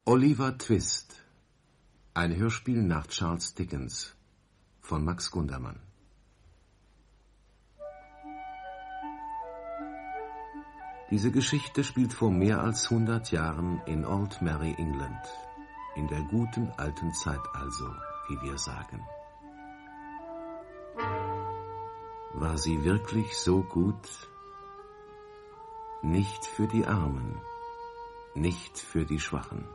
Oliver Twist. Ein Hörspiel nach Charles Dickens von Max Gundermann. Diese Geschichte spielt vor mehr als 100 Jahren in Old Merry, England. In der guten alten Zeit also, wie wir sagen. War sie wirklich so gut? Nicht für die Armen, nicht für die Schwachen.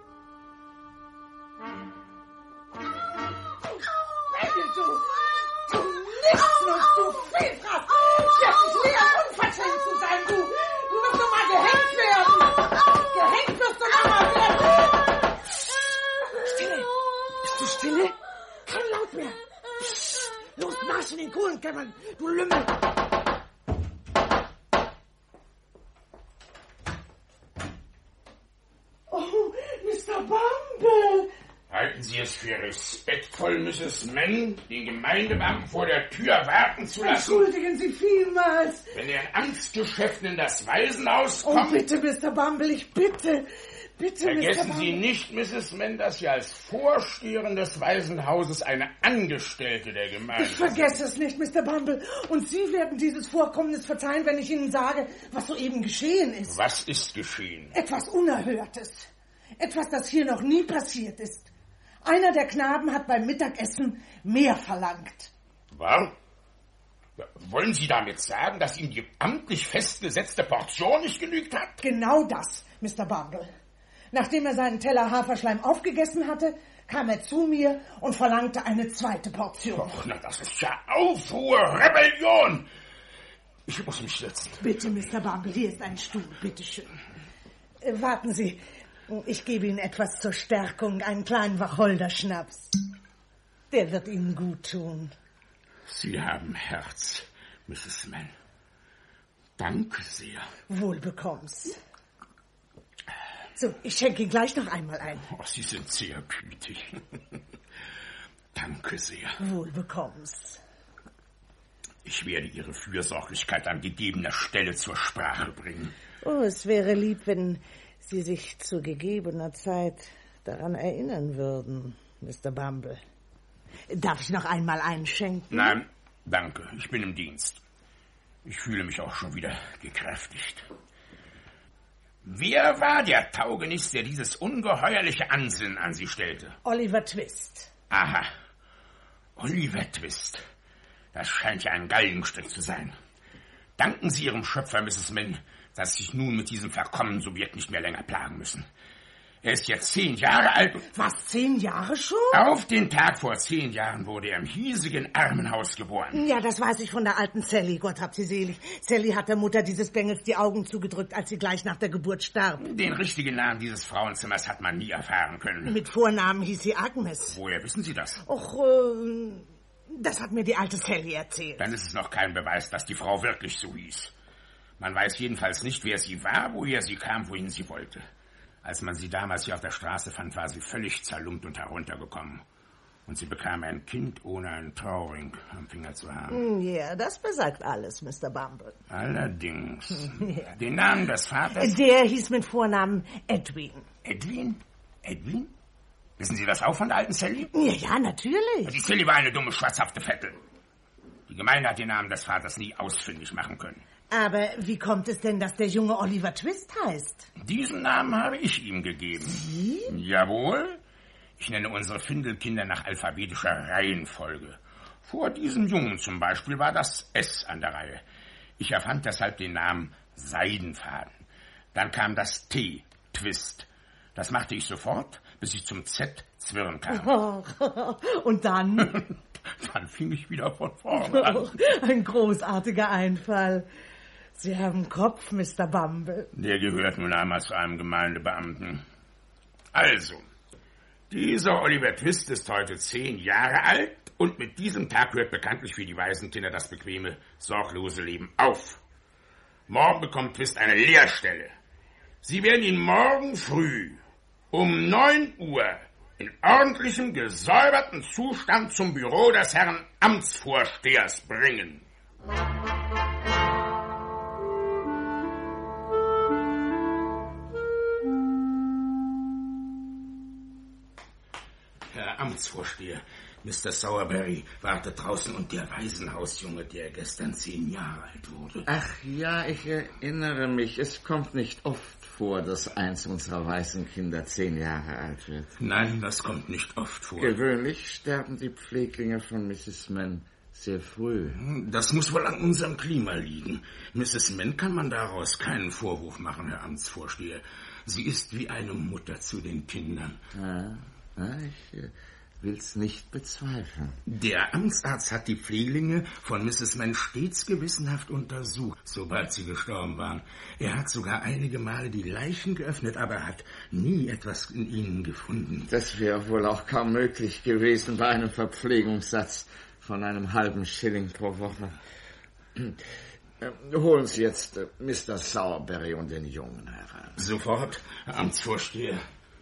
Du Nichtsnutz, du Vielfraß! Ich werd dich lehren, unverschämt zu sein, du! Du wirst doch mal gehängt werden! Gehängt wirst du noch mal werden! Stille! Bist du stille? Kein Laut mehr! Psst. Los, marsch in den Kohlenkammern, du Lümmel! Oh, Mr. Bumble! Halten Sie es für respektvoll, Mrs. Mann, den Gemeindebeamten vor der Tür warten zu lassen? Entschuldigen Sie vielmals. Wenn er in Amtsgeschäften in das Waisenhaus kommt... Oh, bitte, Mr. Bumble, ich bitte. Bitte, Vergessen Mr. Sie nicht, Mrs. Mann, dass Sie als Vorsteherin des Waisenhauses eine Angestellte der Gemeinde Ich vergesse es nicht, Mr. Bumble. Und Sie werden dieses Vorkommnis verzeihen, wenn ich Ihnen sage, was soeben geschehen ist. Was ist geschehen? Etwas Unerhörtes. Etwas, das hier noch nie passiert ist. Einer der Knaben hat beim Mittagessen mehr verlangt. Was? Wollen Sie damit sagen, dass ihm die amtlich festgesetzte Portion nicht genügt hat? Genau das, Mr. Bumble. Nachdem er seinen Teller Haferschleim aufgegessen hatte, kam er zu mir und verlangte eine zweite Portion. Och, na, das ist ja Aufruhr, Rebellion! Ich muss mich setzen. Bitte, Mr. Bumble, hier ist ein Stuhl, bitteschön. Warten Sie, ich gebe Ihnen etwas zur Stärkung, einen kleinen Wacholderschnaps. Der wird Ihnen gut tun. Sie haben Herz, Mrs. Mann. Danke sehr. Wohlbekomm's. So, ich schenke Ihnen gleich noch einmal ein. Oh, Sie sind sehr gütig. Danke sehr. Wohlbekomm's. Ich werde Ihre Fürsorglichkeit an gegebener Stelle zur Sprache bringen. Oh, es wäre lieb, wenn Sie sich zu gegebener Zeit daran erinnern würden, Mr. Bumble. Darf ich noch einmal einschenken? Nein, danke. Ich bin im Dienst. Ich fühle mich auch schon wieder gekräftigt. Wer war der Taugenichts, der dieses ungeheuerliche Ansinnen an Sie stellte? Oliver Twist. Aha. Oliver Twist. Das scheint ja ein Galgenstrick zu sein. Danken Sie Ihrem Schöpfer, Mrs. Mann, dass Sie sich nun mit diesem verkommenen Subjekt nicht mehr länger plagen müssen. Er ist jetzt 10 Jahre alt. Was, 10 Jahre schon? Auf den Tag vor 10 Jahren wurde er im hiesigen Armenhaus geboren. Ja, das weiß ich von der alten Sally, Gott hab sie selig. Sally hat der Mutter dieses Bengels die Augen zugedrückt, als sie gleich nach der Geburt starb. Den richtigen Namen dieses Frauenzimmers hat man nie erfahren können. Mit Vornamen hieß sie Agnes. Woher wissen Sie das? Och, das hat mir die alte Sally erzählt. Dann ist es noch kein Beweis, dass die Frau wirklich so hieß. Man weiß jedenfalls nicht, wer sie war, woher sie kam, wohin sie wollte. Als man sie damals hier auf der Straße fand, war sie völlig zerlumpt und heruntergekommen. Und sie bekam ein Kind, ohne einen Trauring am Finger zu haben. Ja, das besagt alles, Mr. Bumble. Allerdings. Ja. Den Namen des Vaters? Der hieß mit Vornamen Edwin. Edwin? Edwin? Wissen Sie das auch von der alten Sally? Ja, natürlich. Die Sally war eine dumme, schwarzhafte Vettel. Die Gemeinde hat den Namen des Vaters nie ausfindig machen können. Aber wie kommt es denn, dass der junge Oliver Twist heißt? Diesen Namen habe ich ihm gegeben. Sie? Jawohl. Ich nenne unsere Findelkinder nach alphabetischer Reihenfolge. Vor diesem Jungen zum Beispiel war das S an der Reihe. Ich erfand deshalb den Namen Seidenfaden. Dann kam das T, Twist. Das machte ich sofort, bis ich zum Z, Zwirn kam. Und dann? Dann fing ich wieder von vorne an. Ein großartiger Einfall. Sie haben Kopf, Mr. Bumble. Der gehört nun einmal zu einem Gemeindebeamten. Also, dieser Oliver Twist ist heute 10 Jahre alt und mit diesem Tag hört bekanntlich für die Waisenkinder das bequeme, sorglose Leben auf. Morgen bekommt Twist eine Lehrstelle. Sie werden ihn morgen früh um 9 Uhr in ordentlichem, gesäuberten Zustand zum Büro des Herrn Amtsvorstehers bringen. Herr Amtsvorsteher, Mr. Sowerberry wartet draußen und der Waisenhausjunge, der gestern 10 Jahre alt wurde. Ach ja, ich erinnere mich. Es kommt nicht oft vor, dass eins unserer weißen Kinder 10 Jahre alt wird. Nein, das kommt nicht oft vor. Gewöhnlich sterben die Pfleglinge von Mrs. Mann sehr früh. Das muss wohl an unserem Klima liegen. Mrs. Mann kann man daraus keinen Vorwurf machen, Herr Amtsvorsteher. Sie ist wie eine Mutter zu den Kindern. Ich will's nicht bezweifeln. Der Amtsarzt hat die Pfleglinge von Mrs. Mann stets gewissenhaft untersucht, sobald sie gestorben waren. Er hat sogar einige Male die Leichen geöffnet, aber er hat nie etwas in ihnen gefunden. Das wäre wohl auch kaum möglich gewesen bei einem Verpflegungssatz von einem halben Schilling pro Woche. Holen Sie jetzt Mr. Sowerberry und den Jungen heran. Sofort, Herr Amtsvorsteher.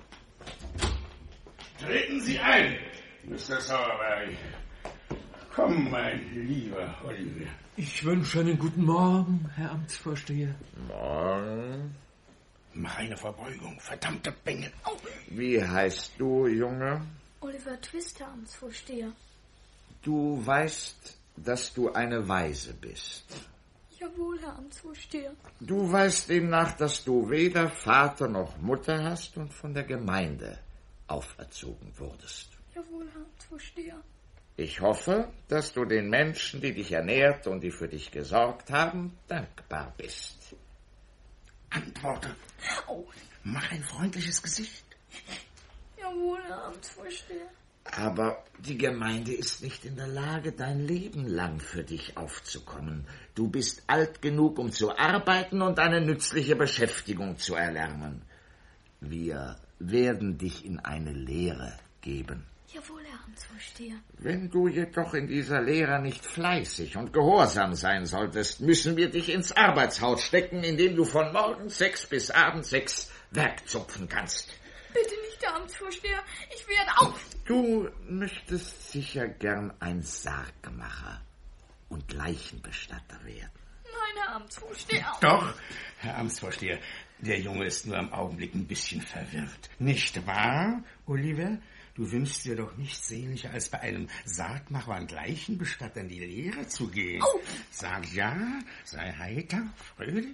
Treten Sie ein, Mr. Sowerberry. Komm, mein lieber Oliver. Ich wünsche einen guten Morgen, Herr Amtsvorsteher. Morgen. Mach eine Verbeugung, verdammte Bengel. Wie heißt du, Junge? Oliver Twist, Herr Amtsvorsteher. Du weißt, dass du eine Waise bist. Jawohl, Herr Amtsvorsteher. Du weißt demnach, dass du weder Vater noch Mutter hast und von der Gemeinde auferzogen wurdest. Jawohl, Herr Amtsvorsteher. Ich hoffe, dass du den Menschen, die dich ernährt und die für dich gesorgt haben, dankbar bist. Antworte. Oh. Mach ein freundliches Gesicht. Jawohl, Herr Amtsvorsteher. Aber die Gemeinde ist nicht in der Lage, dein Leben lang für dich aufzukommen. Du bist alt genug, um zu arbeiten und eine nützliche Beschäftigung zu erlernen. Wir werden dich in eine Lehre geben. Jawohl, Herr Amtsvorsteher. Wenn du jedoch in dieser Lehre nicht fleißig und gehorsam sein solltest, müssen wir dich ins Arbeitshaus stecken, in dem du von morgens 6 bis abends 6 Werk zupfen kannst. Bitte nicht, Herr Amtsvorsteher. Ich werde auch... Du möchtest sicher gern ein Sargmacher und Leichenbestatter werden. Nein, Herr Amtsvorsteher. Doch, Herr Amtsvorsteher, der Junge ist nur im Augenblick ein bisschen verwirrt. Nicht wahr, Oliver? Du wünschst dir doch nichts sehnlicher, als bei einem Sargmacher und Leichenbestatter in die Lehre zu gehen. Oh. Sag ja, sei heiter, fröhlich.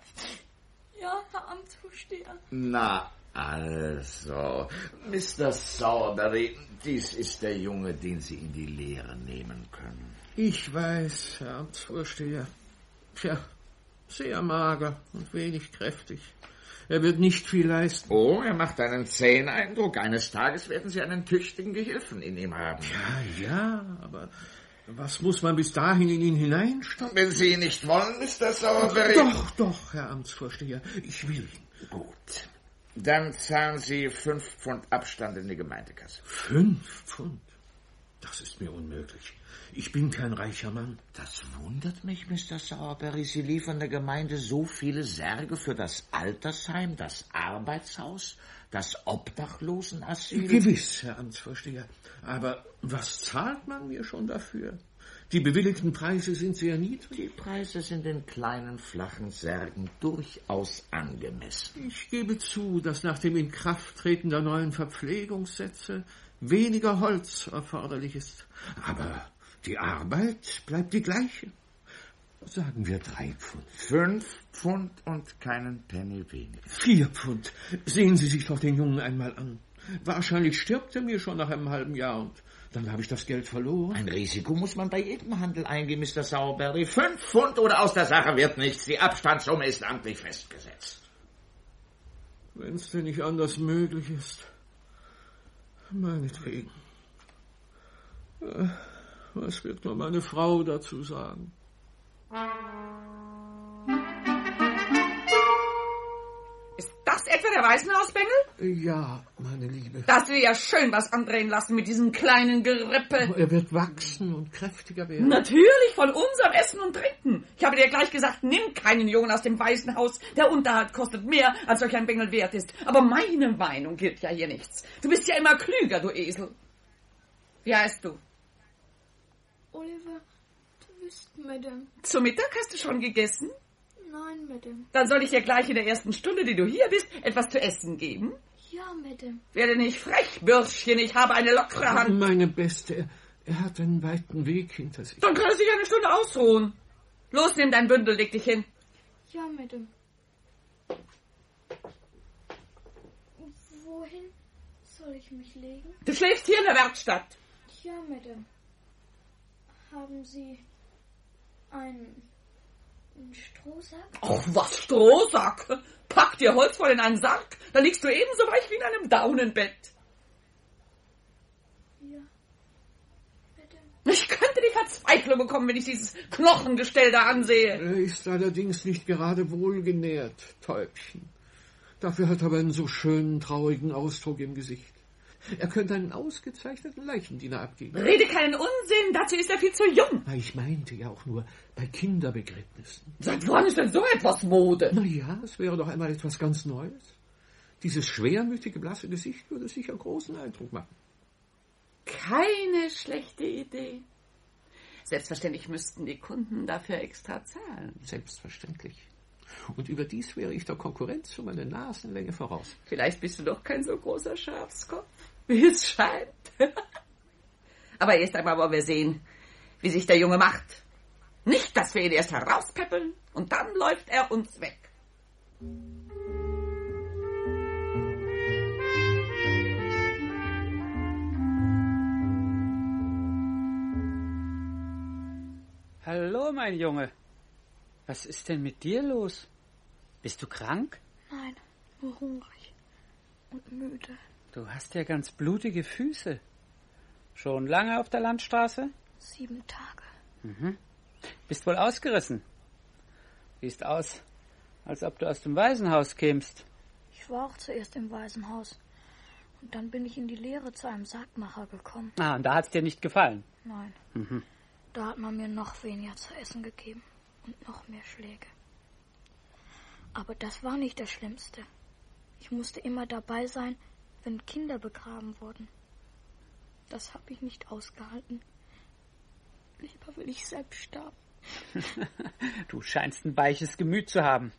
Ja, Herr Amtsvorsteher. Na, also, Mr. Sowerberry, dies ist der Junge, den Sie in die Lehre nehmen können. Ich weiß, Herr Amtsvorsteher. Tja, sehr mager und wenig kräftig. Er wird nicht viel leisten. Oh, er macht einen zähen Eindruck. Eines Tages werden Sie einen tüchtigen Gehilfen in ihm haben. Ja, aber was muss man bis dahin in ihn hineinstoppen? Wenn Sie ihn nicht wollen, Mr. Sowerberry... Doch, Herr Amtsvorsteher, ich will ihn. Gut. Dann zahlen Sie 5 Pfund Abstand in die Gemeindekasse. 5 Pfund? Das ist mir unmöglich. Ich bin kein reicher Mann. Das wundert mich, Mr. Sowerberry. Sie liefern der Gemeinde so viele Särge für das Altersheim, das Arbeitshaus, das Obdachlosenasyl. Gewiss, Herr Amtsvorsteher. Aber was zahlt man mir schon dafür? Die bewilligten Preise sind sehr niedrig. Die Preise sind in kleinen, flachen Särgen durchaus angemessen. Ich gebe zu, dass nach dem Inkrafttreten der neuen Verpflegungssätze weniger Holz erforderlich ist. Aber die Arbeit bleibt die gleiche. Sagen wir 3 Pfund. 5 Pfund und keinen Penny weniger. 4 Pfund. Sehen Sie sich doch den Jungen einmal an. Wahrscheinlich stirbt er mir schon nach einem halben Jahr und dann habe ich das Geld verloren. Ein Risiko muss man bei jedem Handel eingehen, Mr. Sowerberry. 5 Pfund oder aus der Sache wird nichts. Die Abstandssumme ist amtlich festgesetzt. Wenn es denn nicht anders möglich ist. Meinetwegen. Was wird nur meine Frau dazu sagen? Ist das etwa der Waisenhausbengel? Ja, meine Liebe. Das will ja schön was andrehen lassen mit diesem kleinen Gerippe. Er wird wachsen und kräftiger werden. Natürlich, von unserem Essen und Trinken. Ich habe dir gleich gesagt, nimm keinen Jungen aus dem Waisenhaus. Der Unterhalt kostet mehr, als solch ein Bengel wert ist. Aber meine Meinung gilt ja hier nichts. Du bist ja immer klüger, du Esel. Wie heißt du? Oliver Twist, Madame. Zum Mittag hast du schon gegessen? Nein, Madame. Dann soll ich dir gleich in der ersten Stunde, die du hier bist, etwas zu essen geben? Ja, Madame. Werde nicht frech, Bürschchen, ich habe eine lockere Hand. Meine Beste, er hat einen weiten Weg hinter sich. Dann kann er sich eine Stunde ausruhen. Los, nimm dein Bündel, leg dich hin. Ja, Madame. Wohin soll ich mich legen? Du schläfst hier in der Werkstatt. Ja, Madame. Haben Sie einen Strohsack? Ach, was, Strohsack? Pack dir Holz voll in einen Sack, dann liegst du ebenso weich wie in einem Daunenbett. Ja, Madame. Ich könnte die Verzweiflung bekommen, wenn ich dieses Knochengestell da ansehe. Er ist allerdings nicht gerade wohlgenährt, Täubchen. Dafür hat er aber einen so schönen, traurigen Ausdruck im Gesicht. Er könnte einen ausgezeichneten Leichendiener abgeben. Rede keinen Unsinn, dazu ist er viel zu jung. Ich meinte ja auch nur bei Kinderbegräbnissen. Seit wann ist denn so etwas Mode? Na ja, es wäre doch einmal etwas ganz Neues. Dieses schwermütige, blasse Gesicht würde sicher großen Eindruck machen. Keine schlechte Idee. Selbstverständlich müssten die Kunden dafür extra zahlen. Selbstverständlich. Und überdies wäre ich der Konkurrenz um eine Nasenlänge voraus. Vielleicht bist du doch kein so großer Schafskopf, wie es scheint. Aber erst einmal wollen wir sehen, wie sich der Junge macht. Nicht, dass wir ihn erst herauspäppeln und dann läuft er uns weg. Hallo, mein Junge. Was ist denn mit dir los? Bist du krank? Nein, nur hungrig und müde. Du hast ja ganz blutige Füße. Schon lange auf der Landstraße? 7 Tage. Mhm. Bist wohl ausgerissen. Siehst aus, als ob du aus dem Waisenhaus kämst. Ich war auch zuerst im Waisenhaus. Und dann bin ich in die Lehre zu einem Sargmacher gekommen. Ah, und da hat's dir nicht gefallen? Nein. Mhm. Da hat man mir noch weniger zu essen gegeben. Und noch mehr Schläge. Aber das war nicht das Schlimmste. Ich musste immer dabei sein, wenn Kinder begraben wurden. Das habe ich nicht ausgehalten. Lieber will ich selbst sterben. Du scheinst ein weiches Gemüt zu haben.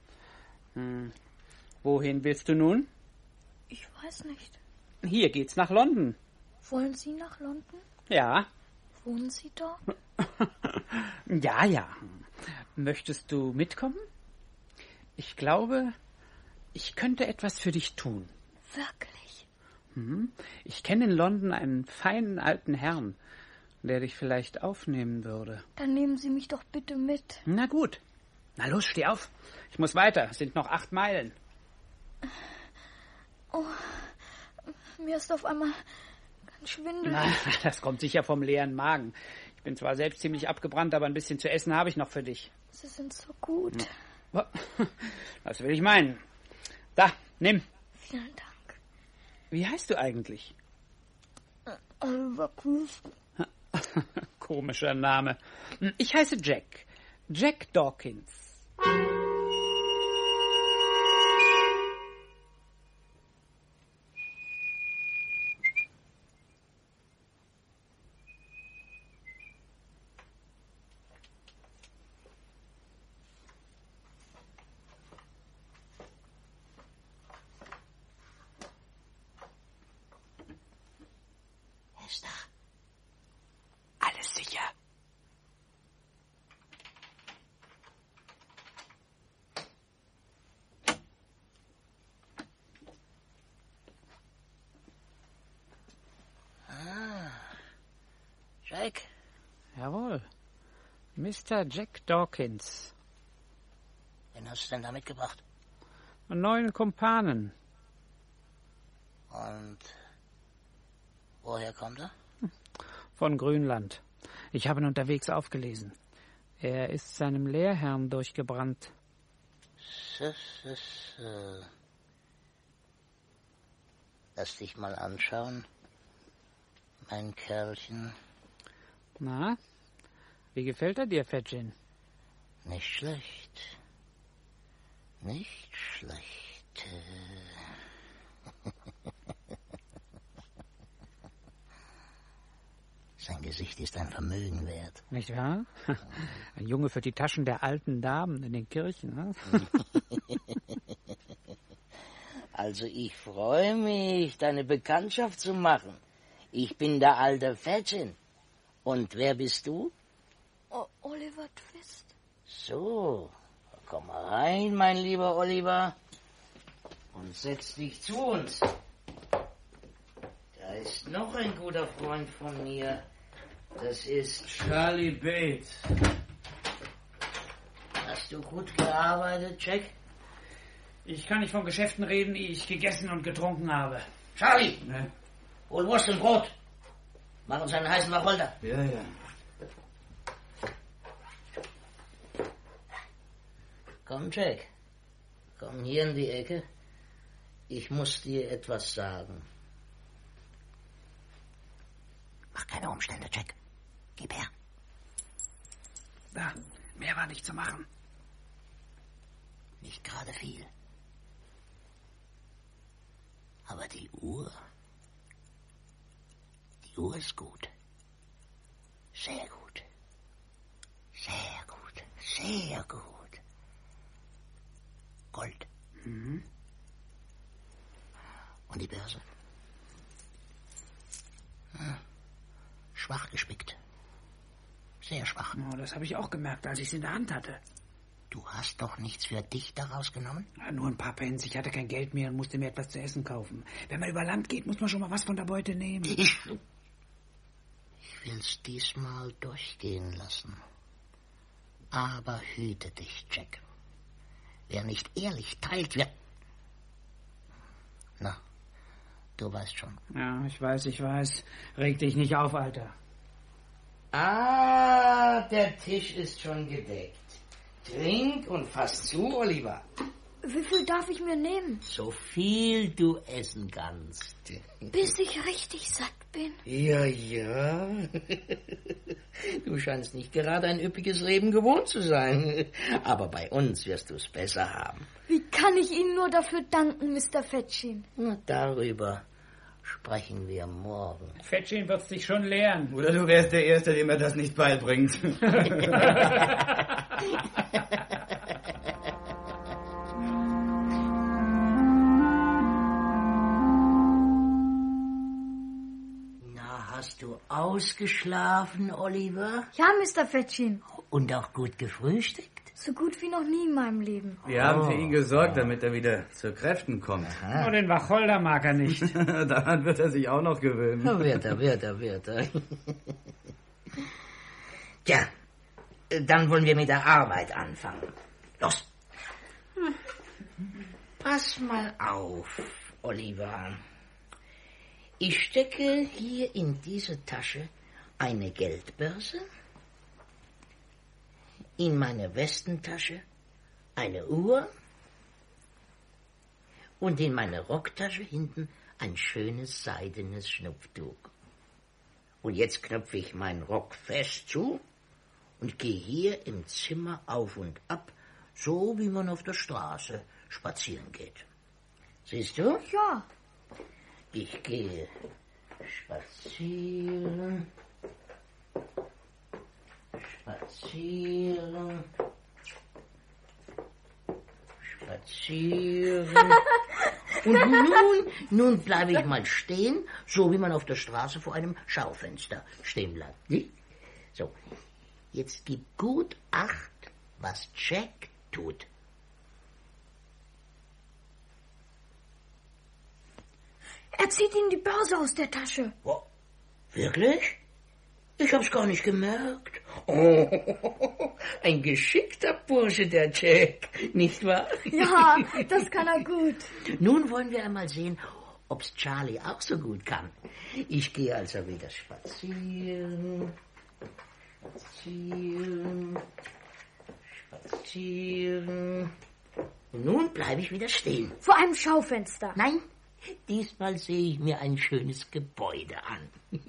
Wohin willst du nun? Ich weiß nicht. Hier geht's nach London. Wollen Sie nach London? Ja. Wohnen Sie dort? Ja. Möchtest du mitkommen? Ich glaube, ich könnte etwas für dich tun. Wirklich? Ich kenne in London einen feinen alten Herrn, der dich vielleicht aufnehmen würde. Dann nehmen Sie mich doch bitte mit. Na gut. Na los, steh auf. Ich muss weiter. Es sind noch 8 Meilen. Oh, mir ist auf einmal ganz schwindelig. Na, das kommt sicher vom leeren Magen. Ich bin zwar selbst ziemlich abgebrannt, aber ein bisschen zu essen habe ich noch für dich. Sie sind so gut. Was will ich meinen? Da, nimm. Vielen Dank. Wie heißt du eigentlich? Oliver Twist. Komischer Name. Ich heiße Jack. Jack Dawkins. Alles sicher. Jack? Jawohl. Mr. Jack Dawkins. Wen hast du denn da mitgebracht? Einen neuen Kumpanen. Und woher kommt er? Von Grünland. Ich habe ihn unterwegs aufgelesen. Er ist seinem Lehrherrn durchgebrannt. So. Lass dich mal anschauen, mein Kerlchen. Na, wie gefällt er dir, Fedgin? Nicht schlecht. Nicht schlecht. Sein Gesicht ist ein Vermögen wert. Nicht wahr? Ein Junge für die Taschen der alten Damen in den Kirchen. Ne? Also ich freue mich, deine Bekanntschaft zu machen. Ich bin der alte Fetchin. Und wer bist du? Oliver Twist. So, komm mal rein, mein lieber Oliver. Und setz dich zu uns. Da ist noch ein guter Freund von mir. Das ist Charlie Bates. Hast du gut gearbeitet, Jack? Ich kann nicht von Geschäften reden, ehe ich gegessen und getrunken habe. Charlie! Ne? Hol Wurst und Brot. Mach uns einen heißen Wacholder. Ja, ja. Komm, Jack. Komm hier in die Ecke. Ich muss dir etwas sagen. Mach keine Umstände, Jack. Gib her. Da, mehr war nicht zu machen. Nicht gerade viel. Aber die Uhr ist gut. Sehr gut. Sehr gut. Sehr gut. Gold. Mhm. Und die Börse? Schwach gespickt. Sehr schwach. Oh, das habe ich auch gemerkt, als ich es in der Hand hatte. Du hast doch nichts für dich daraus genommen? Ja, nur ein paar Pence. Ich hatte kein Geld mehr und musste mir etwas zu essen kaufen. Wenn man über Land geht, muss man schon mal was von der Beute nehmen. Ich will's diesmal durchgehen lassen. Aber hüte dich, Jack. Wer nicht ehrlich teilt, wird... Na, du weißt schon. Ja, ich weiß. Reg dich nicht auf, Alter. Ah, der Tisch ist schon gedeckt. Trink und fass zu, Oliver. Wie viel darf ich mir nehmen? So viel du essen kannst. Bis ich richtig satt bin. Ja. Du scheinst nicht gerade ein üppiges Leben gewohnt zu sein. Aber bei uns wirst du es besser haben. Wie kann ich Ihnen nur dafür danken, Mr. Fetchin? Na, darüber sprechen wir morgen. Fetchin wird's dich schon lehren. Oder du wärst der Erste, dem er das nicht beibringt. Hast du ausgeschlafen, Oliver? Ja, Mr. Fetchin. Und auch gut gefrühstückt? So gut wie noch nie in meinem Leben. Wir haben für ihn gesorgt, damit er wieder zu Kräften kommt. Oh, den Wacholder mag er nicht. Daran wird er sich auch noch gewöhnen. Wird er. Tja, dann wollen wir mit der Arbeit anfangen. Los. Pass mal auf, Oliver. Ich stecke hier in diese Tasche eine Geldbörse, in meine Westentasche eine Uhr und in meine Rocktasche hinten ein schönes seidenes Schnupftuch. Und jetzt knöpfe ich meinen Rock fest zu und gehe hier im Zimmer auf und ab, so wie man auf der Straße spazieren geht. Siehst du? Ja. Ich gehe spazieren. Und nun bleibe ich mal stehen, so wie man auf der Straße vor einem Schaufenster stehen bleibt. Nicht? So, jetzt gib gut Acht, was Jack tut. Er zieht Ihnen die Börse aus der Tasche. Oh, wirklich? Ich hab's gar nicht gemerkt. Oh, ein geschickter Bursche, der Jack, nicht wahr? Ja, das kann er gut. Nun wollen wir einmal sehen, ob's Charlie auch so gut kann. Ich gehe also wieder spazieren. Und nun bleibe ich wieder stehen. Vor einem Schaufenster. Nein, diesmal sehe ich mir ein schönes Gebäude an.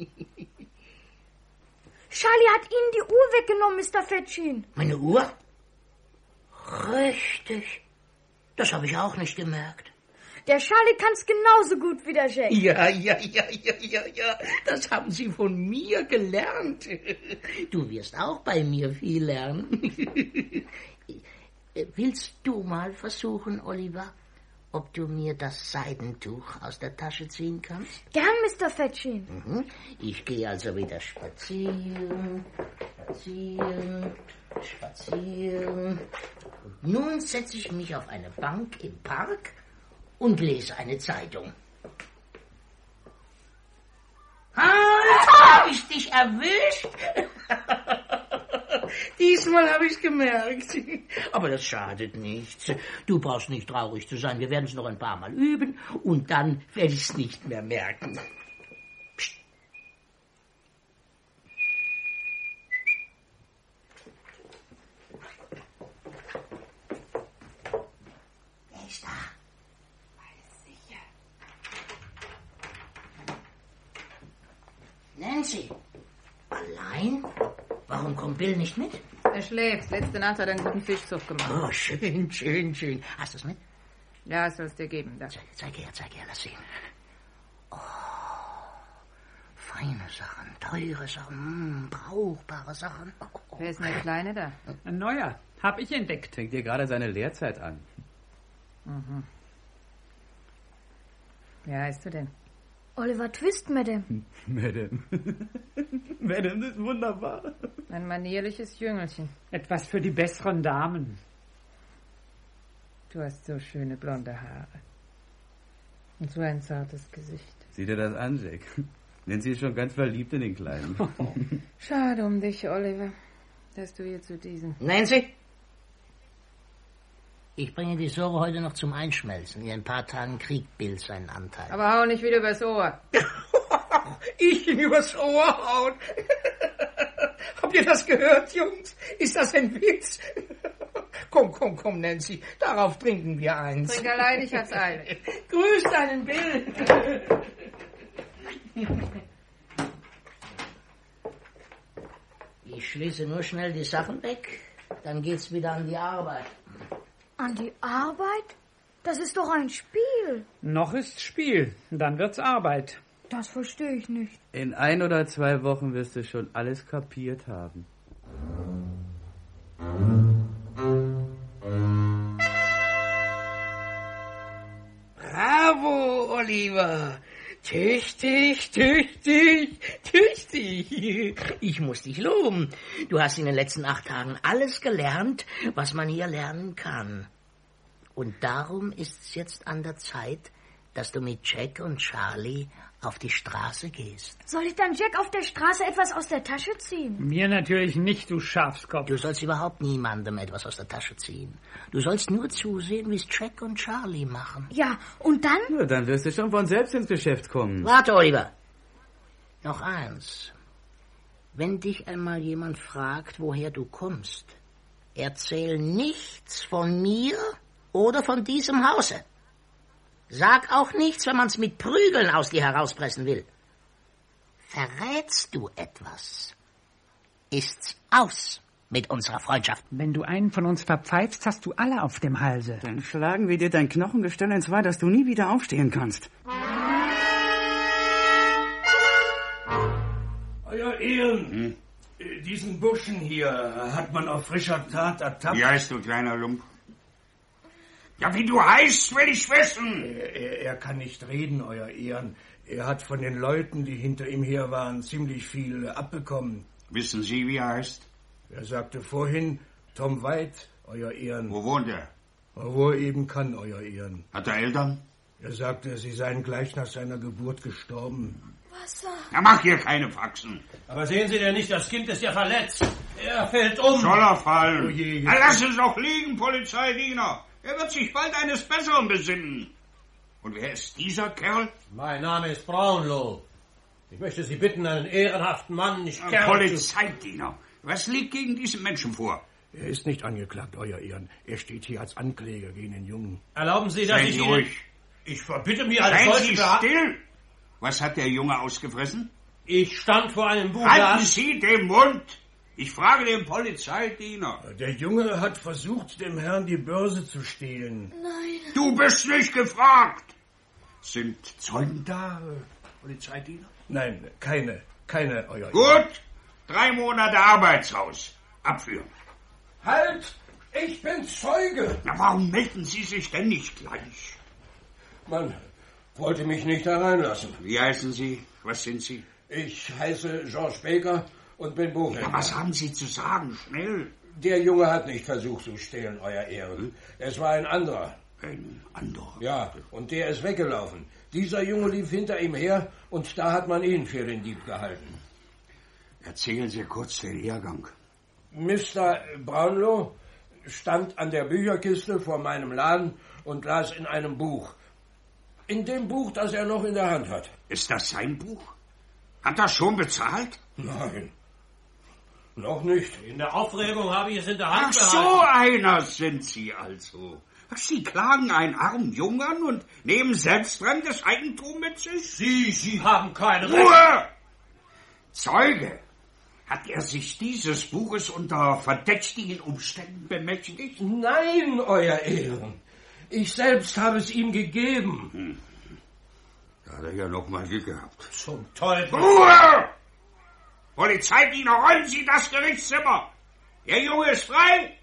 Charlie hat Ihnen die Uhr weggenommen, Mr. Fetchin. Meine Uhr? Richtig. Das habe ich auch nicht gemerkt. Der Charlie kann's genauso gut wie der Jack. Ja. Das haben Sie von mir gelernt. Du wirst auch bei mir viel lernen. Willst du mal versuchen, Oliver, ob du mir das Seidentuch aus der Tasche ziehen kannst? Gern, Mr. Fetchin. Ich gehe also wieder spazieren. Und nun setze ich mich auf eine Bank im Park und lese eine Zeitung. Halt, hab ich dich erwischt? Diesmal habe ich es gemerkt. Aber das schadet nichts. Du brauchst nicht traurig zu sein. Wir werden es noch ein paar Mal üben und dann werde ich es nicht mehr merken. Psst. Wer ist da? Weiß sicher. Nancy, allein? Warum kommt Bill nicht mit? Er schläft. Letzte Nacht hat er einen guten Fischzug gemacht. Oh, schön, schön, schön. Hast du es mit? Ja, es soll es dir geben. Da. Zeig her, lass sehen. Oh, feine Sachen, teure Sachen, brauchbare Sachen. Oh. Wer ist denn der Kleine da? Ein neuer. Hab ich entdeckt. Fängt dir gerade seine Lehrzeit an. Mhm. Wie heißt du denn? Oliver Twist, Madame. Madame. Madame, das ist wunderbar. Ein manierliches Jüngelchen. Etwas für die besseren Damen. Du hast so schöne blonde Haare. Und so ein zartes Gesicht. Sieh dir das an, Jack. Nancy ist schon ganz verliebt in den Kleinen. Schade um dich, Oliver, dass du hier zu diesem... Nancy? Ich bringe die Säure heute noch zum Einschmelzen. In ein paar Tagen kriegt Bill seinen Anteil. Aber hau nicht wieder übers Ohr. Ich ihm übers Ohr hauen? Habt ihr das gehört, Jungs? Ist das ein Witz? Komm, Nancy. Darauf trinken wir eins. Trink allein, ich hab's eilig. Grüß deinen Bill. Ich schließe nur schnell die Sachen weg, dann geht's wieder an die Arbeit. An die Arbeit? Das ist doch ein Spiel. Noch ist Spiel, dann wird's Arbeit. Das verstehe ich nicht. In 1 oder 2 Wochen wirst du schon alles kapiert haben. Bravo, Oliver. Tüchtig. Ich muss dich loben. Du hast in den letzten 8 Tagen alles gelernt, was man hier lernen kann. Und darum ist es jetzt an der Zeit, dass du mit Jack und Charlie auf die Straße gehst. Soll ich dann Jack auf der Straße etwas aus der Tasche ziehen? Mir natürlich nicht, du Schafskopf. Du sollst überhaupt niemandem etwas aus der Tasche ziehen. Du sollst nur zusehen, wie es Jack und Charlie machen. Ja, und dann? Ja, dann wirst du schon von selbst ins Geschäft kommen. Warte, Oliver. Noch eins. Wenn dich einmal jemand fragt, woher du kommst, erzähl nichts von mir oder von diesem Hause. Sag auch nichts, wenn man's mit Prügeln aus dir herauspressen will. Verrätst du etwas, ist's aus mit unserer Freundschaft. Wenn du einen von uns verpfeifst, hast du alle auf dem Halse. Dann schlagen wir dir dein Knochengestell entzwei, dass du nie wieder aufstehen kannst. Euer Ehren, diesen Burschen hier hat man auf frischer Tat ertappt. Wie heißt du, kleiner Lump? Ja, wie du heißt, will ich wissen. Er kann nicht reden, Euer Ehren. Er hat von den Leuten, die hinter ihm her waren, ziemlich viel abbekommen. Wissen Sie, wie er heißt? Er sagte vorhin, Tom White, Euer Ehren. Wo wohnt er? Wo er eben kann, Euer Ehren. Hat er Eltern? Er sagte, sie seien gleich nach seiner Geburt gestorben. Wasser. Na, mach hier keine Faxen. Aber sehen Sie denn nicht, das Kind ist ja verletzt. Er fällt um. Soll er fallen? Oh je. Na, lass es doch liegen, Polizeidiener. Er wird sich bald eines Besseren besinnen. Und wer ist dieser Kerl? Mein Name ist Brownlow. Ich möchte Sie bitten, einen ehrenhaften Mann nicht gern Polizeidiener. Was liegt gegen diesen Menschen vor? Er ist nicht angeklagt, Euer Ehren. Er steht hier als Ankläger gegen den Jungen. Erlauben Sie, dass ich Ihnen... Ich verbitte mir als Seien Sie still! Was hat der Junge ausgefressen? Ich stand vor einem Buch... Halten Sie den Mund! Ich frage den Polizeidiener. Der Junge hat versucht, dem Herrn die Börse zu stehlen. Nein. Du bist nicht gefragt. Sind Zeugen da, Polizeidiener? Nein, keine, Euer Ehren. Gut, 3 Monate Arbeitshaus. Abführen. Halt! Ich bin Zeuge! Na, warum melden Sie sich denn nicht gleich? Man wollte mich nicht hereinlassen. Wie heißen Sie? Was sind Sie? Ich heiße George Baker und bin Buchhändler. Ja, was haben Sie zu sagen? Schnell! Der Junge hat nicht versucht zu stehlen, Euer Ehren. Es war ein anderer. Ein anderer? Ja, und der ist weggelaufen. Dieser Junge lief hinter ihm her und da hat man ihn für den Dieb gehalten. Erzählen Sie kurz den Hergang. Mr. Brownlow stand an der Bücherkiste vor meinem Laden und las in einem Buch. In dem Buch, das er noch in der Hand hat. Ist das sein Buch? Hat er schon bezahlt? Nein. Noch nicht. In der Aufregung habe ich es in der Hand behalten. Ach, so einer sind Sie also. Ach, Sie klagen einen armen Jungen an und nehmen selbst fremdes Eigentum mit sich? Sie haben keine Ruhe! Zeuge! Hat er sich dieses Buches unter verdächtigen Umständen bemächtigt? Nein, Euer Ehren. Ich selbst habe es ihm gegeben. Da hat er ja noch mal Glück gehabt. Zum Teufel! Ruhe! Polizeidiener, räumen Sie das Gerichtszimmer! Der Junge ist frei!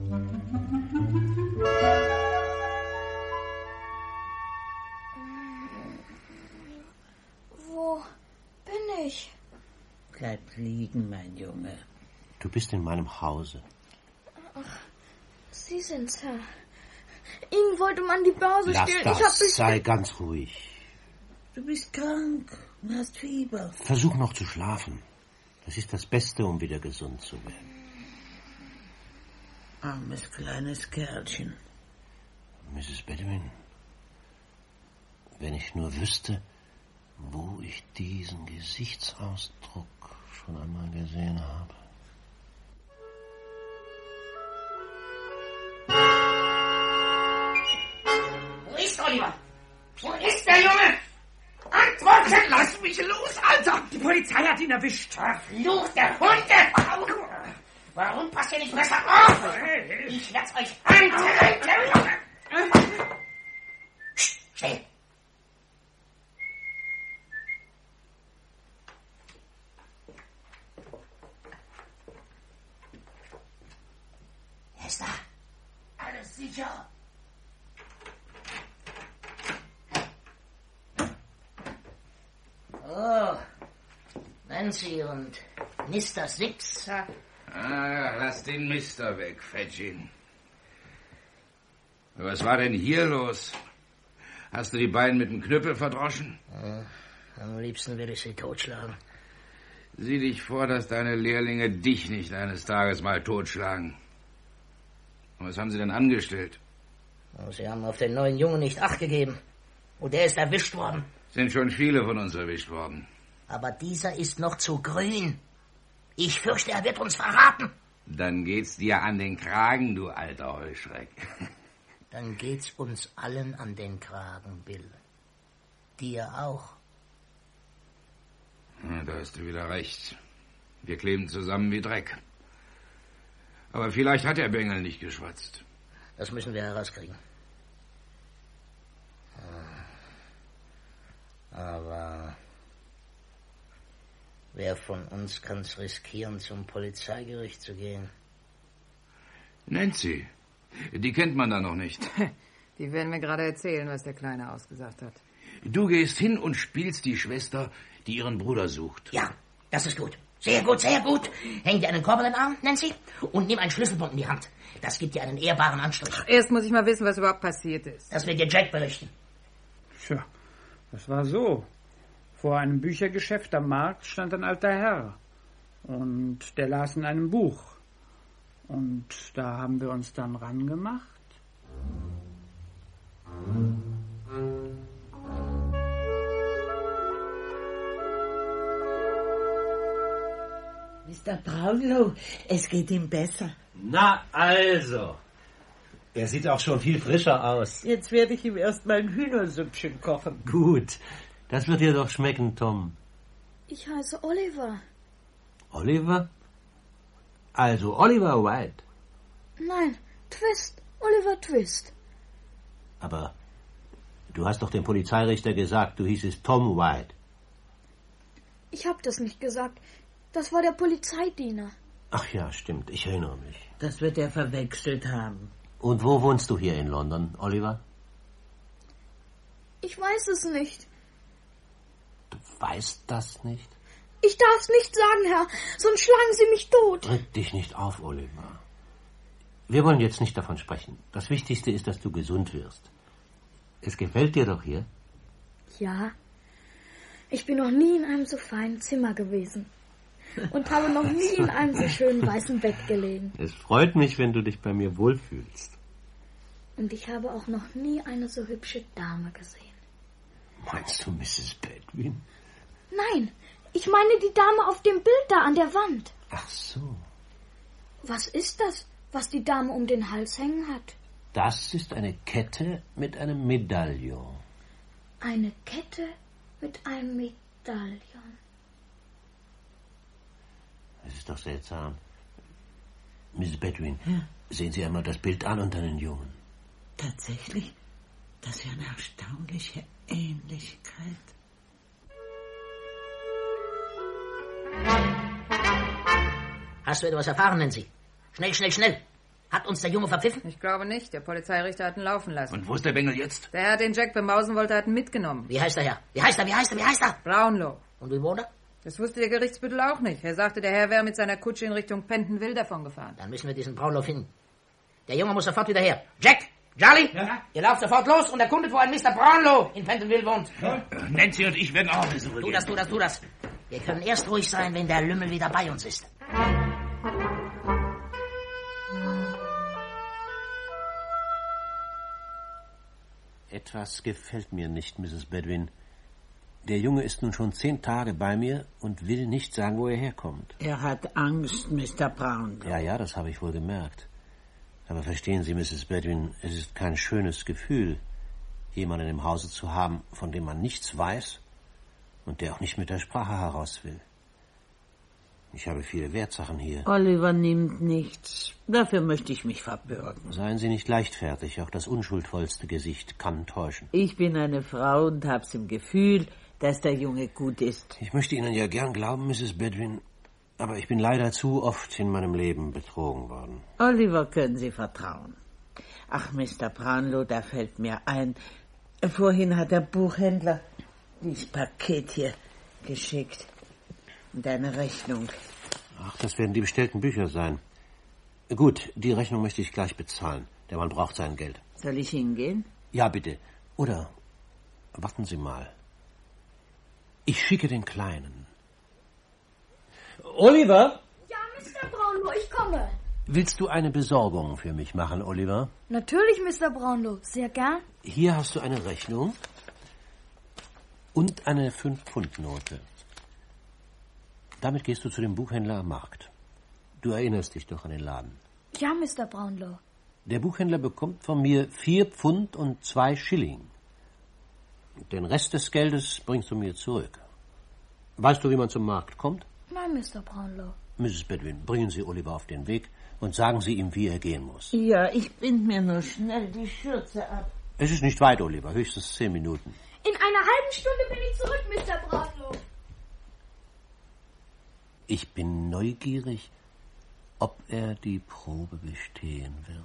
Wo bin ich? Bleib liegen, mein Junge. Du bist in meinem Hause. Ach, Sie sind's, Herr. Ihnen wollte man die Börse stehlen. Lass das, sei ganz ruhig. Du bist krank und hast Fieber. Versuch noch zu schlafen. Das ist das Beste, um wieder gesund zu werden. Armes kleines Kerlchen. Mrs. Bedouin, wenn ich nur wüsste, wo ich diesen Gesichtsausdruck schon einmal gesehen habe. Wo ist Oliver? Wo ist der Junge? Antwortet! Lass mich los, Alter! Die Polizei hat ihn erwischt. Verfluchte Hunde! Warum passt ihr nicht besser auf? Ich werd's euch antreten! Still! Er ist da. Alles sicher. Oh, Nancy und Mr. Six. Lass den Mister weg, Fetchin. Was war denn hier los? Hast du die beiden mit dem Knüppel verdroschen? Am liebsten will ich sie totschlagen. Sieh dich vor, dass deine Lehrlinge dich nicht eines Tages mal totschlagen. Und was haben sie denn angestellt? Sie haben auf den neuen Jungen nicht Acht gegeben. Und der ist erwischt worden. Sind schon viele von uns erwischt worden. Aber dieser ist noch zu grün. Ich fürchte, er wird uns verraten. Dann geht's dir an den Kragen, du alter Heuschreck. Dann geht's uns allen an den Kragen, Bill. Dir auch. Ja, da hast du wieder recht. Wir kleben zusammen wie Dreck. Aber vielleicht hat der Bengel nicht geschwatzt. Das müssen wir herauskriegen. Aber wer von uns kann's riskieren, zum Polizeigericht zu gehen? Nancy, die kennt man da noch nicht. Die werden mir gerade erzählen, was der Kleine ausgesagt hat. Du gehst hin und spielst die Schwester, die ihren Bruder sucht. Ja, das ist gut. Sehr gut, sehr gut. Häng dir einen Korb in den Arm, Nancy, und nimm einen Schlüsselbund in die Hand. Das gibt dir einen ehrbaren Anstrich. Erst muss ich mal wissen, was überhaupt passiert ist. Das wird dir Jack berichten. Tja, das war so. Vor einem Büchergeschäft am Markt stand ein alter Herr. Und der las in einem Buch. Und da haben wir uns dann rangemacht. Mr. Brownlow, es geht ihm besser. Na also. Er sieht auch schon viel frischer aus. Jetzt werde ich ihm erst mal ein Hühnersüppchen kochen. Gut, das wird dir doch schmecken, Tom. Ich heiße Oliver. Oliver? Also Oliver White. Nein, Twist. Oliver Twist. Aber du hast doch dem Polizeirichter gesagt, du hießest Tom White. Ich hab das nicht gesagt. Das war der Polizeidiener. Ach ja, stimmt, ich erinnere mich. Das wird er verwechselt haben. Und wo wohnst du hier in London, Oliver? Ich weiß es nicht. Du weißt das nicht? Ich darf's nicht sagen, Herr, sonst schlagen Sie mich tot. Reg dich nicht auf, Oliver. Wir wollen jetzt nicht davon sprechen. Das Wichtigste ist, dass du gesund wirst. Es gefällt dir doch hier? Ja. Ich bin noch nie in einem so feinen Zimmer gewesen. Und habe noch nie in einem so schönen weißen Bett gelegen. Es freut mich, wenn du dich bei mir wohlfühlst. Und ich habe auch noch nie eine so hübsche Dame gesehen. Meinst du Mrs. Bedwin? Nein, ich meine die Dame auf dem Bild da an der Wand. Ach so. Was ist das, was die Dame um den Hals hängen hat? Das ist eine Kette mit einem Medaillon. Eine Kette mit einem Medaillon. Das ist doch seltsam. Mrs. Bedwin, ja? Sehen Sie einmal das Bild an und einen Jungen. Tatsächlich? Das ist ja eine erstaunliche Ähnlichkeit. Hast du etwas erfahren, Nancy? Schnell, schnell, schnell. Hat uns der Junge verpfiffen? Ich glaube nicht. Der Polizeirichter hat ihn laufen lassen. Und wo ist der Bengel jetzt? Der Herr, den Jack bemausen wollte, hat ihn mitgenommen. Wie heißt der Herr? Wie heißt er? Brownlow. Und wie wohnt er? Das wusste der Gerichtsbüttel auch nicht. Er sagte, der Herr wäre mit seiner Kutsche in Richtung Pentonville davon gefahren. Dann müssen wir diesen Brownlow finden. Der Junge muss sofort wieder her. Jack! Charlie! Ja? Ihr lauft sofort los und erkundet, wo ein Mr. Brownlow in Pentonville wohnt. Ja. Nancy und ich werden auch besuchen. Tu das. Wir können erst ruhig sein, wenn der Lümmel wieder bei uns ist. Etwas gefällt mir nicht, Mrs. Bedwin. Der Junge ist nun schon 10 Tage bei mir und will nicht sagen, wo er herkommt. Er hat Angst, Mr. Brownlow. Ja, das habe ich wohl gemerkt. Aber verstehen Sie, Mrs. Bedwin, es ist kein schönes Gefühl, jemanden im Hause zu haben, von dem man nichts weiß und der auch nicht mit der Sprache heraus will. Ich habe viele Wertsachen hier. Oliver nimmt nichts. Dafür möchte ich mich verbürgen. Seien Sie nicht leichtfertig. Auch das unschuldvollste Gesicht kann täuschen. Ich bin eine Frau und hab's im Gefühl, dass der Junge gut ist. Ich möchte Ihnen ja gern glauben, Mrs. Bedwin, aber ich bin leider zu oft in meinem Leben betrogen worden. Oliver können Sie vertrauen. Ach, Mr. Brownlow, da fällt mir ein. Vorhin hat der Buchhändler dieses Paket hier geschickt. Und eine Rechnung. Ach, das werden die bestellten Bücher sein. Gut, die Rechnung möchte ich gleich bezahlen. Der Mann braucht sein Geld. Soll ich hingehen? Ja, bitte. Oder warten Sie mal. Ich schicke den Kleinen. Oliver? Ja, Mr. Brownlow, ich komme. Willst du eine Besorgung für mich machen, Oliver? Natürlich, Mr. Brownlow. Sehr gern. Hier hast du eine Rechnung und eine 5-Pfund-Note. Damit gehst du zu dem Buchhändler am Markt. Du erinnerst dich doch an den Laden. Ja, Mr. Brownlow. Der Buchhändler bekommt von mir 4 Pfund und 2 Schilling. Den Rest des Geldes bringst du mir zurück. Weißt du, wie man zum Markt kommt? Nein, Mr. Brownlow. Mrs. Bedwin, bringen Sie Oliver auf den Weg und sagen Sie ihm, wie er gehen muss. Ja, ich bind mir nur schnell die Schürze ab. Es ist nicht weit, Oliver, höchstens 10 Minuten. In einer halben Stunde bin ich zurück, Mr. Brownlow. Ich bin neugierig, ob er die Probe bestehen wird.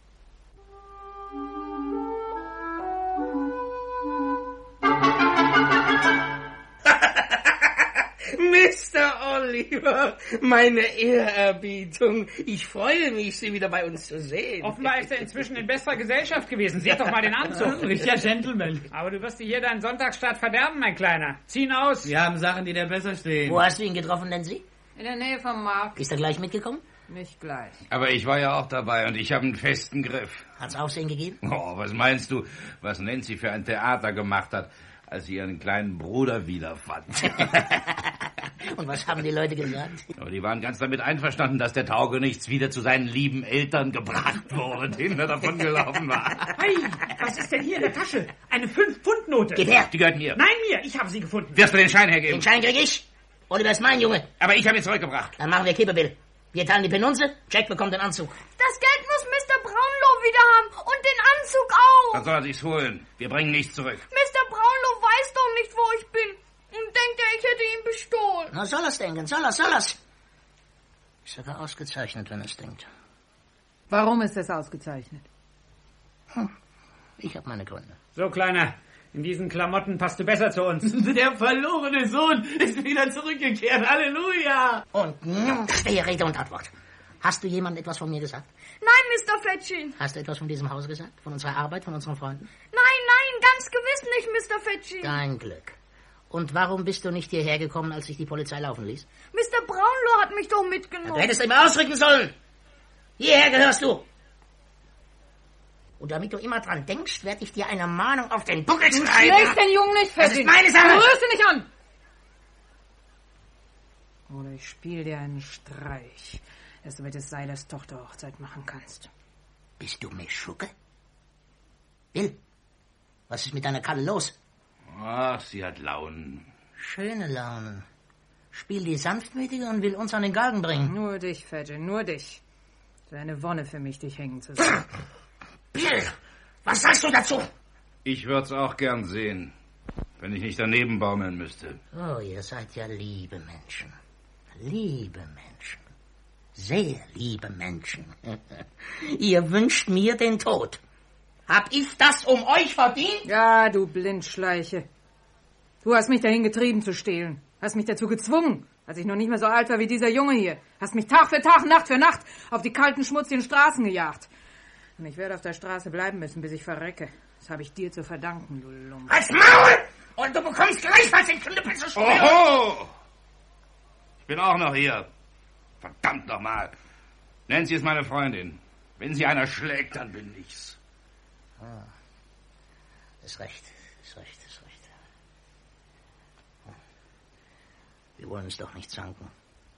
Mr. Oliver, meine Ehrerbietung. Ich freue mich, Sie wieder bei uns zu sehen. Offenbar ist er inzwischen in besserer Gesellschaft gewesen. Seht doch mal den Anzug. Richtiger Gentleman. Aber du wirst dir hier deinen Sonntagsstart verderben, mein Kleiner. Zieh ihn aus. Wir haben Sachen, die dir besser stehen. Wo hast du ihn getroffen, Nancy? In der Nähe vom Markt. Ist er gleich mitgekommen? Nicht gleich. Aber ich war ja auch dabei und ich habe einen festen Griff. Hat's Aufsehen gegeben? Oh, was meinst du, was Nancy für ein Theater gemacht hat, als sie ihren kleinen Bruder wiederfand? Und was haben die Leute gesagt? Aber die waren ganz damit einverstanden, dass der Taugenichts wieder zu seinen lieben Eltern gebracht wurde, denen er davon gelaufen war. Hey, was ist denn hier in der Tasche? Eine 5-Pfund-Note. Gib her! Die gehört mir. Nein, mir. Ich habe sie gefunden. Wirst du den Schein hergeben? Den Schein krieg ich. Oliver ist mein Junge. Aber ich habe ihn zurückgebracht. Dann machen wir Kippebill. Wir teilen die Penunze, Jack bekommt den Anzug. Das Geld muss Mr. Brownlow wieder haben und den Anzug auch. Dann soll er sich's holen. Wir bringen nichts zurück. Mr. Brownlow weiß doch nicht, wo ich bin. Und denkt er, ich hätte ihn bestohlen. Na, soll er's denken, soll er's. Ist sogar ausgezeichnet, wenn er's denkt. Warum ist das ausgezeichnet? Ich habe meine Gründe. So, Kleiner, In diesen Klamotten passt du besser zu uns. Der verlorene Sohn ist wieder zurückgekehrt. Halleluja! Und nun stehe Rede und Antwort. Hast du jemandem etwas von mir gesagt? Nein, Mr. Fetchin. Hast du etwas von diesem Hause gesagt? Von unserer Arbeit, von unseren Freunden? Nein, ganz gewiss nicht, Mr. Fetchin. Dein Glück. Und warum bist du nicht hierher gekommen, als ich die Polizei laufen ließ? Mr. Brownlow hat mich doch mitgenommen. Du hättest immer ausrücken sollen. Hierher gehörst du. Und damit du immer dran denkst, werde ich dir eine Mahnung auf den Buckel schreiben. Du schlägst den Jungen nicht, Das ist meine Sache. Du rührst ihn nicht an. Oder ich spiele dir einen Streich, dass du mit des Seilers Tochterhochzeit machen kannst. Bist du Meschucke? Bill, was ist mit deiner Kalle los? Ach, sie hat Launen. Schöne Launen. Spiel die Sanftmütige und will uns an den Galgen bringen. Nur dich, Fedge, nur dich. Es wäre eine Wonne für mich, dich hängen zu sehen. Bill, was sagst du dazu? Ich würd's auch gern sehen, wenn ich nicht daneben baumeln müsste. Oh, ihr seid ja liebe Menschen. Liebe Menschen. Sehr liebe Menschen. Ihr wünscht mir den Tod. Hab ich das um euch verdient? Ja, du Blindschleiche. Du hast mich dahin getrieben zu stehlen. Hast mich dazu gezwungen, als ich noch nicht mehr so alt war wie dieser Junge hier. Hast mich Tag für Tag, Nacht für Nacht auf die kalten, schmutzigen Straßen gejagt. Und ich werde auf der Straße bleiben müssen, bis ich verrecke. Das habe ich dir zu verdanken, du Lump. Als Maul! Und du bekommst gleichfalls den Knüppel zu spüren. Oho! Ich bin auch noch hier. Verdammt nochmal. Nancy ist meine Freundin. Wenn sie einer schlägt, dann bin ich's. Ah. Ist recht. Wir wollen uns doch nicht zanken.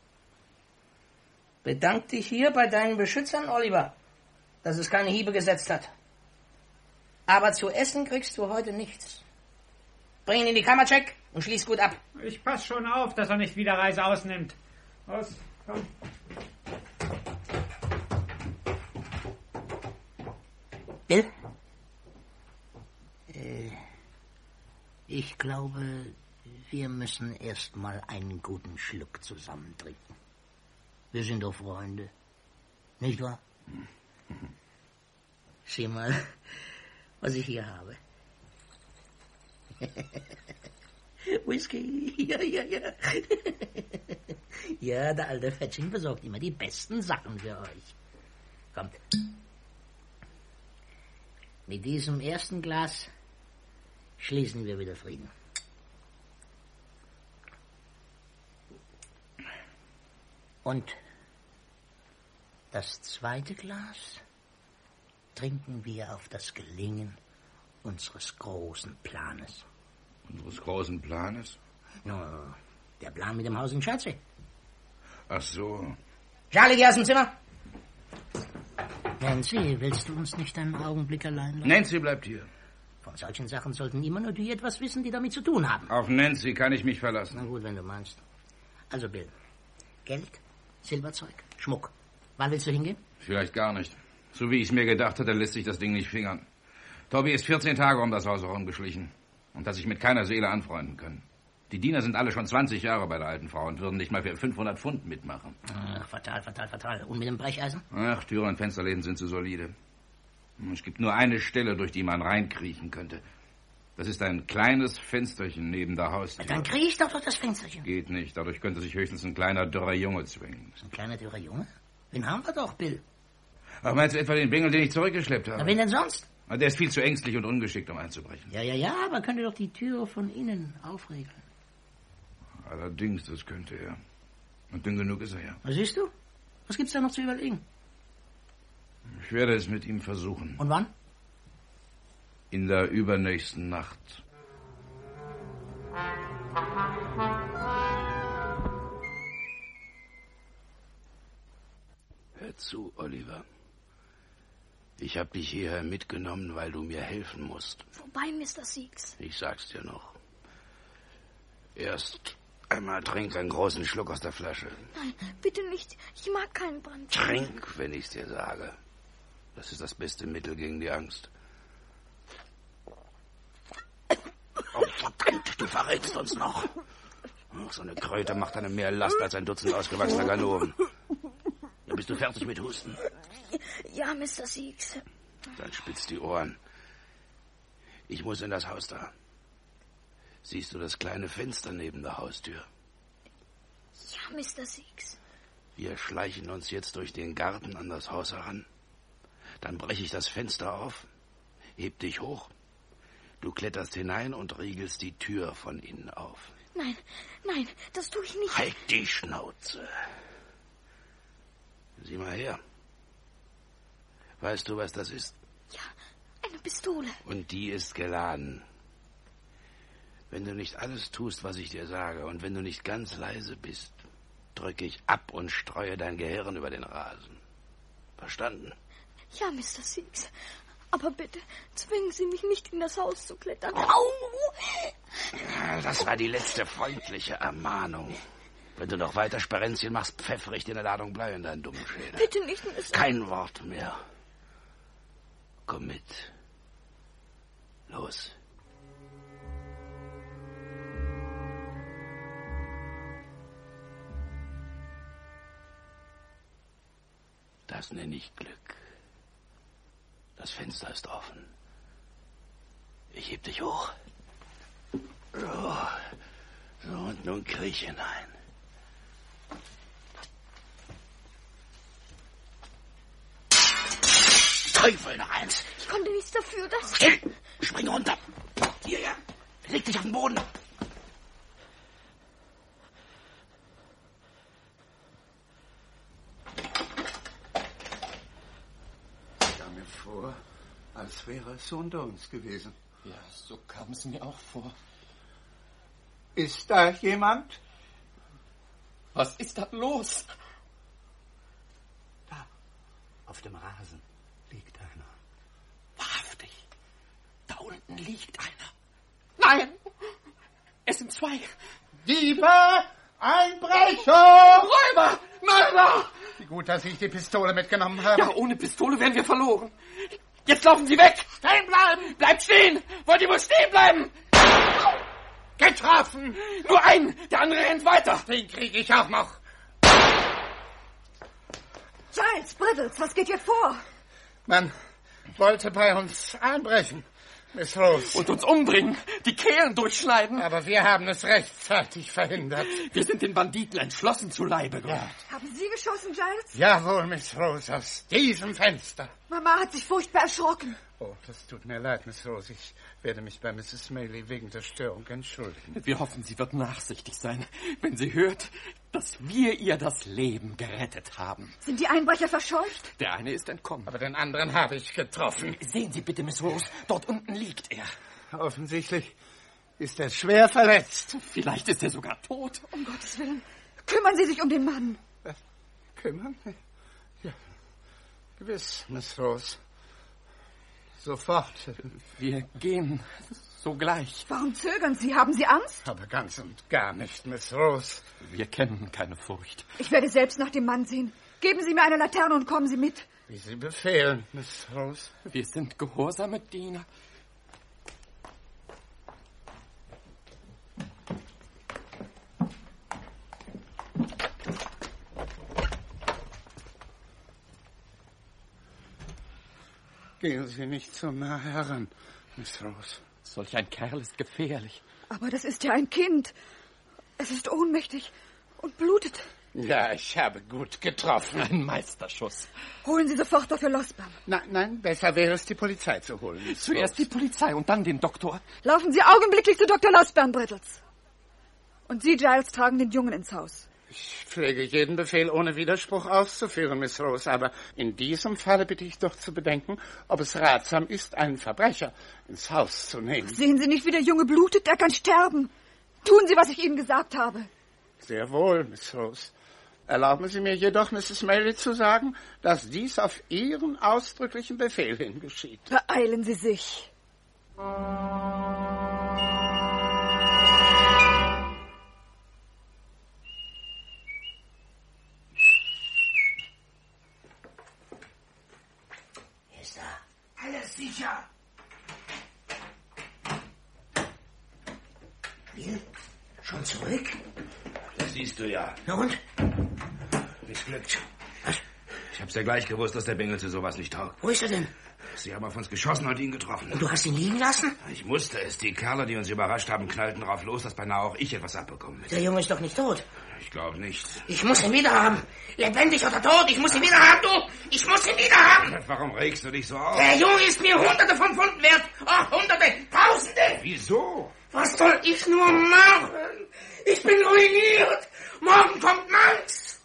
Bedank dich hier bei deinen Beschützern, Oliver, dass es keine Hiebe gesetzt hat. Aber zu essen kriegst du heute nichts. Bring ihn in die Kammer, Jack, und schließ gut ab. Ich pass schon auf, dass er nicht wieder Reise ausnimmt. Los, komm. Bill? Ich glaube, wir müssen erst mal einen guten Schluck zusammen trinken. Wir sind doch Freunde. Nicht wahr? Sieh mal, was ich hier habe. Whisky, ja. Ja, der alte Fetching besorgt immer die besten Sachen für euch. Kommt. Mit diesem ersten Glas schließen wir wieder Frieden. Und das zweite Glas trinken wir auf das Gelingen unseres großen Planes. Unseres großen Planes? No, der Plan mit dem Haus in Chertsey. Ach so. Charlie, geh aus dem Zimmer. Nancy, willst du uns nicht einen Augenblick allein lassen? Nancy bleibt hier. Von solchen Sachen sollten immer nur die etwas wissen, die damit zu tun haben. Auf Nancy kann ich mich verlassen. Na gut, wenn du meinst. Also, Bill, Geld, Silberzeug, Schmuck. Wann willst du hingehen? Vielleicht gar nicht. So wie ich es mir gedacht hatte, lässt sich das Ding nicht fingern. Toby ist 14 Tage um das Haus herumgeschlichen und hat sich mit keiner Seele anfreunden können. Die Diener sind alle schon 20 Jahre bei der alten Frau und würden nicht mal für 500 Pfund mitmachen. Ach, fatal. Und mit dem Brecheisen? Ach, Türen und Fensterläden sind zu solide. Es gibt nur eine Stelle, durch die man reinkriechen könnte. Das ist ein kleines Fensterchen neben der Haustür. Dann kriech doch durch das Fensterchen. Geht nicht. Dadurch könnte sich höchstens ein kleiner, dürrer Junge zwingen. Ein kleiner, dürrer Junge? Den haben wir doch, Bill. Ach, meinst du etwa den Bengel, den ich zurückgeschleppt habe? Na, wen denn sonst? Der ist viel zu ängstlich und ungeschickt, um einzubrechen. Ja, aber könnte doch die Tür von innen aufregeln. Allerdings, das könnte er. Und dünn genug ist er ja. Was siehst du? Was gibt's da noch zu überlegen? Ich werde es mit ihm versuchen. Und wann? In der übernächsten Nacht. Hör zu, Oliver. Ich habe dich hierher mitgenommen, weil du mir helfen musst. Wobei, Mr. Seeks? Ich sag's dir noch. Erst einmal trink einen großen Schluck aus der Flasche. Nein, bitte nicht. Ich mag keinen Brand. Trink, wenn ich's dir sage. Das ist das beste Mittel gegen die Angst. Oh, verdammt, du verrätst uns noch. Ach, so eine Kröte macht eine mehr Last als ein Dutzend ausgewachsener Ganoven. Ja, bist du fertig mit Husten? Ja, Mr. Seeks. Dann spitz die Ohren. Ich muss in das Haus da. Siehst du das kleine Fenster neben der Haustür? Ja, Mr. Siegs. Wir schleichen uns jetzt durch den Garten an das Haus heran. Dann breche ich das Fenster auf, heb dich hoch. Du kletterst hinein und riegelst die Tür von innen auf. Nein, nein, das tue ich nicht. Halt die Schnauze. Sieh mal her. Weißt du, was das ist? Ja, eine Pistole. Und die ist geladen. Wenn du nicht alles tust, was ich dir sage, und wenn du nicht ganz leise bist, drücke ich ab und streue dein Gehirn über den Rasen. Verstanden? Ja, Mr. Siegs. Aber bitte, zwingen Sie mich nicht, in das Haus zu klettern. Au! Das war die letzte freundliche Ermahnung. Wenn du noch weiter Sperenzchen machst, pfeffere ich dir eine Ladung Blei in deinen dummen Schädel. Bitte nicht, Mr. Kein Wort mehr. Komm mit. Los. Das nenne ich Glück. Das Fenster ist offen. Ich heb dich hoch. So, und nun kriech hinein. Teufel, noch eins. Ich konnte nichts dafür, dass... Still! Spring runter. Hierher. Leg dich auf den Boden. Vor, als wäre es unter uns gewesen. Ja, so kam es mir auch vor. Ist da jemand? Was ist da los? Da, auf dem Rasen liegt einer. Wahrhaftig, da unten liegt einer. Nein, es sind zwei. Diebe! Einbrecher! Räuber! Mörder! Wie gut, dass ich die Pistole mitgenommen habe. Ja, ohne Pistole wären wir verloren. Jetzt laufen Sie weg! Stehen bleiben! Bleibt stehen! Wollt ihr wohl stehen bleiben? Getroffen! Nur einen, der andere rennt weiter. Den kriege ich auch noch. Giles, Brittles, was geht hier vor? Man wollte bei uns einbrechen, Miss Rose. Und uns umbringen, die Kehlen durchschneiden. Aber wir haben es rechtzeitig verhindert. Wir sind den Banditen entschlossen zu Leibe gerannt. Ja. Haben Sie geschossen, Giles? Jawohl, Miss Rose, aus diesem Fenster. Mama hat sich furchtbar erschrocken. Oh, das tut mir leid, Miss Rose. Ich werde mich bei Mrs. Maylie wegen der Störung entschuldigen. Wir hoffen, sie wird nachsichtig sein, wenn sie hört, dass wir ihr das Leben gerettet haben. Sind die Einbrecher verscheucht? Der eine ist entkommen. Aber den anderen habe ich getroffen. Sehen Sie bitte, Miss Rose, dort unten liegt er. Offensichtlich ist er schwer verletzt. Vielleicht ist er sogar tot. Um Gottes Willen, kümmern Sie sich um den Mann. Kümmern? Ja, gewiss, Miss Rose. Sofort. Wir gehen sogleich. Warum zögern Sie? Haben Sie Angst? Aber ganz und gar nicht, Miss Rose. Wir kennen keine Furcht. Ich werde selbst nach dem Mann sehen. Geben Sie mir eine Laterne und kommen Sie mit. Wie Sie befehlen, Miss Rose. Wir sind gehorsame Diener. Gehen Sie nicht so nah heran, Miss Rose. Solch ein Kerl ist gefährlich. Aber das ist ja ein Kind. Es ist ohnmächtig und blutet. Ja, ich habe gut getroffen. Ein Meisterschuss. Holen Sie sofort Dr. Losbam. Nein, besser wäre es, die Polizei zu holen. Miss Zuerst Rose. die Polizei und dann den Doktor. Laufen Sie augenblicklich zu Dr. Losbam, Brittles. Und Sie, Giles, tragen den Jungen ins Haus. Ich pflege jeden Befehl ohne Widerspruch auszuführen, Miss Rose, aber in diesem Falle bitte ich doch zu bedenken, ob es ratsam ist, einen Verbrecher ins Haus zu nehmen. Sehen Sie nicht, wie der Junge blutet? Er kann sterben. Tun Sie, was ich Ihnen gesagt habe. Sehr wohl, Miss Rose. Erlauben Sie mir jedoch, Mrs. Maylie, zu sagen, dass dies auf Ihren ausdrücklichen Befehl hin geschieht. Beeilen Sie sich. Ist da alles sicher? Wir? Schon zurück? Das siehst du ja. Na und? Missglückt. Ich hab's ja gleich gewusst, dass der Bengel zu sowas nicht taugt. Wo ist er denn? Sie haben auf uns geschossen und ihn getroffen. Und du hast ihn liegen lassen? Ich musste es. Die Kerle, die uns überrascht haben, knallten drauf los, dass beinahe auch ich etwas abbekommen hätte. Der Junge ist doch nicht tot. Ich glaube nicht. Ich muss ihn wieder haben. Lebendig oder tot, ich muss ihn wieder haben, du. Ich muss ihn wieder haben. Warum regst du dich so auf? Der Junge ist mir Hunderte von Pfunden wert. Oh, Hunderte, Tausende. Wieso? Was soll ich nur machen? Ich bin ruiniert. Morgen kommt Max.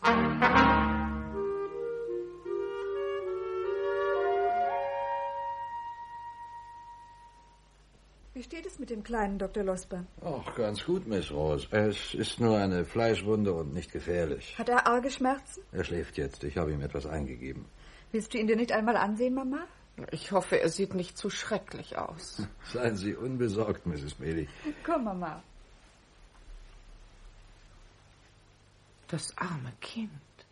Wie steht es mit dem kleinen Dr. Losbern? Ach, ganz gut, Miss Rose. Es ist nur eine Fleischwunde und nicht gefährlich. Hat er arge Schmerzen? Er schläft jetzt. Ich habe ihm etwas eingegeben. Willst du ihn dir nicht einmal ansehen, Mama? Ich hoffe, er sieht nicht zu schrecklich aus. Seien Sie unbesorgt, Mrs. Bailey. Komm, Mama. Das arme Kind.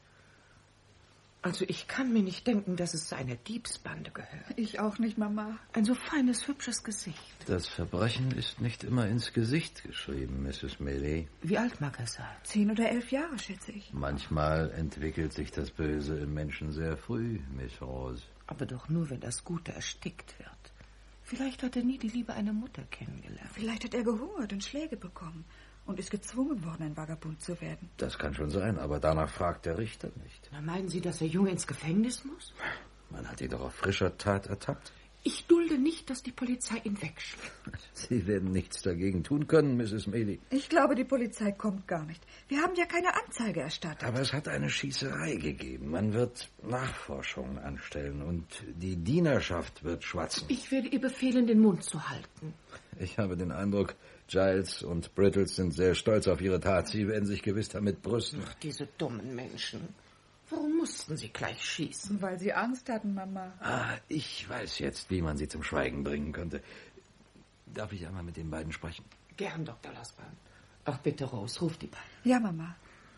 Also ich kann mir nicht denken, dass es zu einer Diebsbande gehört. Ich auch nicht, Mama. Ein so feines, hübsches Gesicht. Das Verbrechen ist nicht immer ins Gesicht geschrieben, Mrs. Bailey. Wie alt mag er sein? 10 oder 11 Jahre, schätze ich. Manchmal entwickelt sich das Böse im Menschen sehr früh, Miss Rose. Aber doch nur, wenn das Gute erstickt wird. Vielleicht hat er nie die Liebe einer Mutter kennengelernt. Vielleicht hat er gehungert und Schläge bekommen und ist gezwungen worden, ein Vagabund zu werden. Das kann schon sein, aber danach fragt der Richter nicht. Na, meinen Sie, dass der Junge ins Gefängnis muss? Man hat ihn doch auf frischer Tat ertappt. Ich dulde nicht, dass die Polizei ihn wegschlägt. Sie werden nichts dagegen tun können, Mrs. Bailey. Ich glaube, die Polizei kommt gar nicht. Wir haben ja keine Anzeige erstattet. Aber es hat eine Schießerei gegeben. Man wird Nachforschungen anstellen und die Dienerschaft wird schwatzen. Ich werde ihr befehlen, den Mund zu halten. Ich habe den Eindruck, Giles und Brittles sind sehr stolz auf ihre Tat. Sie werden sich gewiss damit brüsten. Ach, diese dummen Menschen. Warum mussten sie gleich schießen? Weil sie Angst hatten, Mama. Ah, ich weiß jetzt, wie man sie zum Schweigen bringen könnte. Darf ich einmal mit den beiden sprechen? Gern, Dr. Losbern. Ach, bitte, Rose, ruf die beiden. Ja, Mama.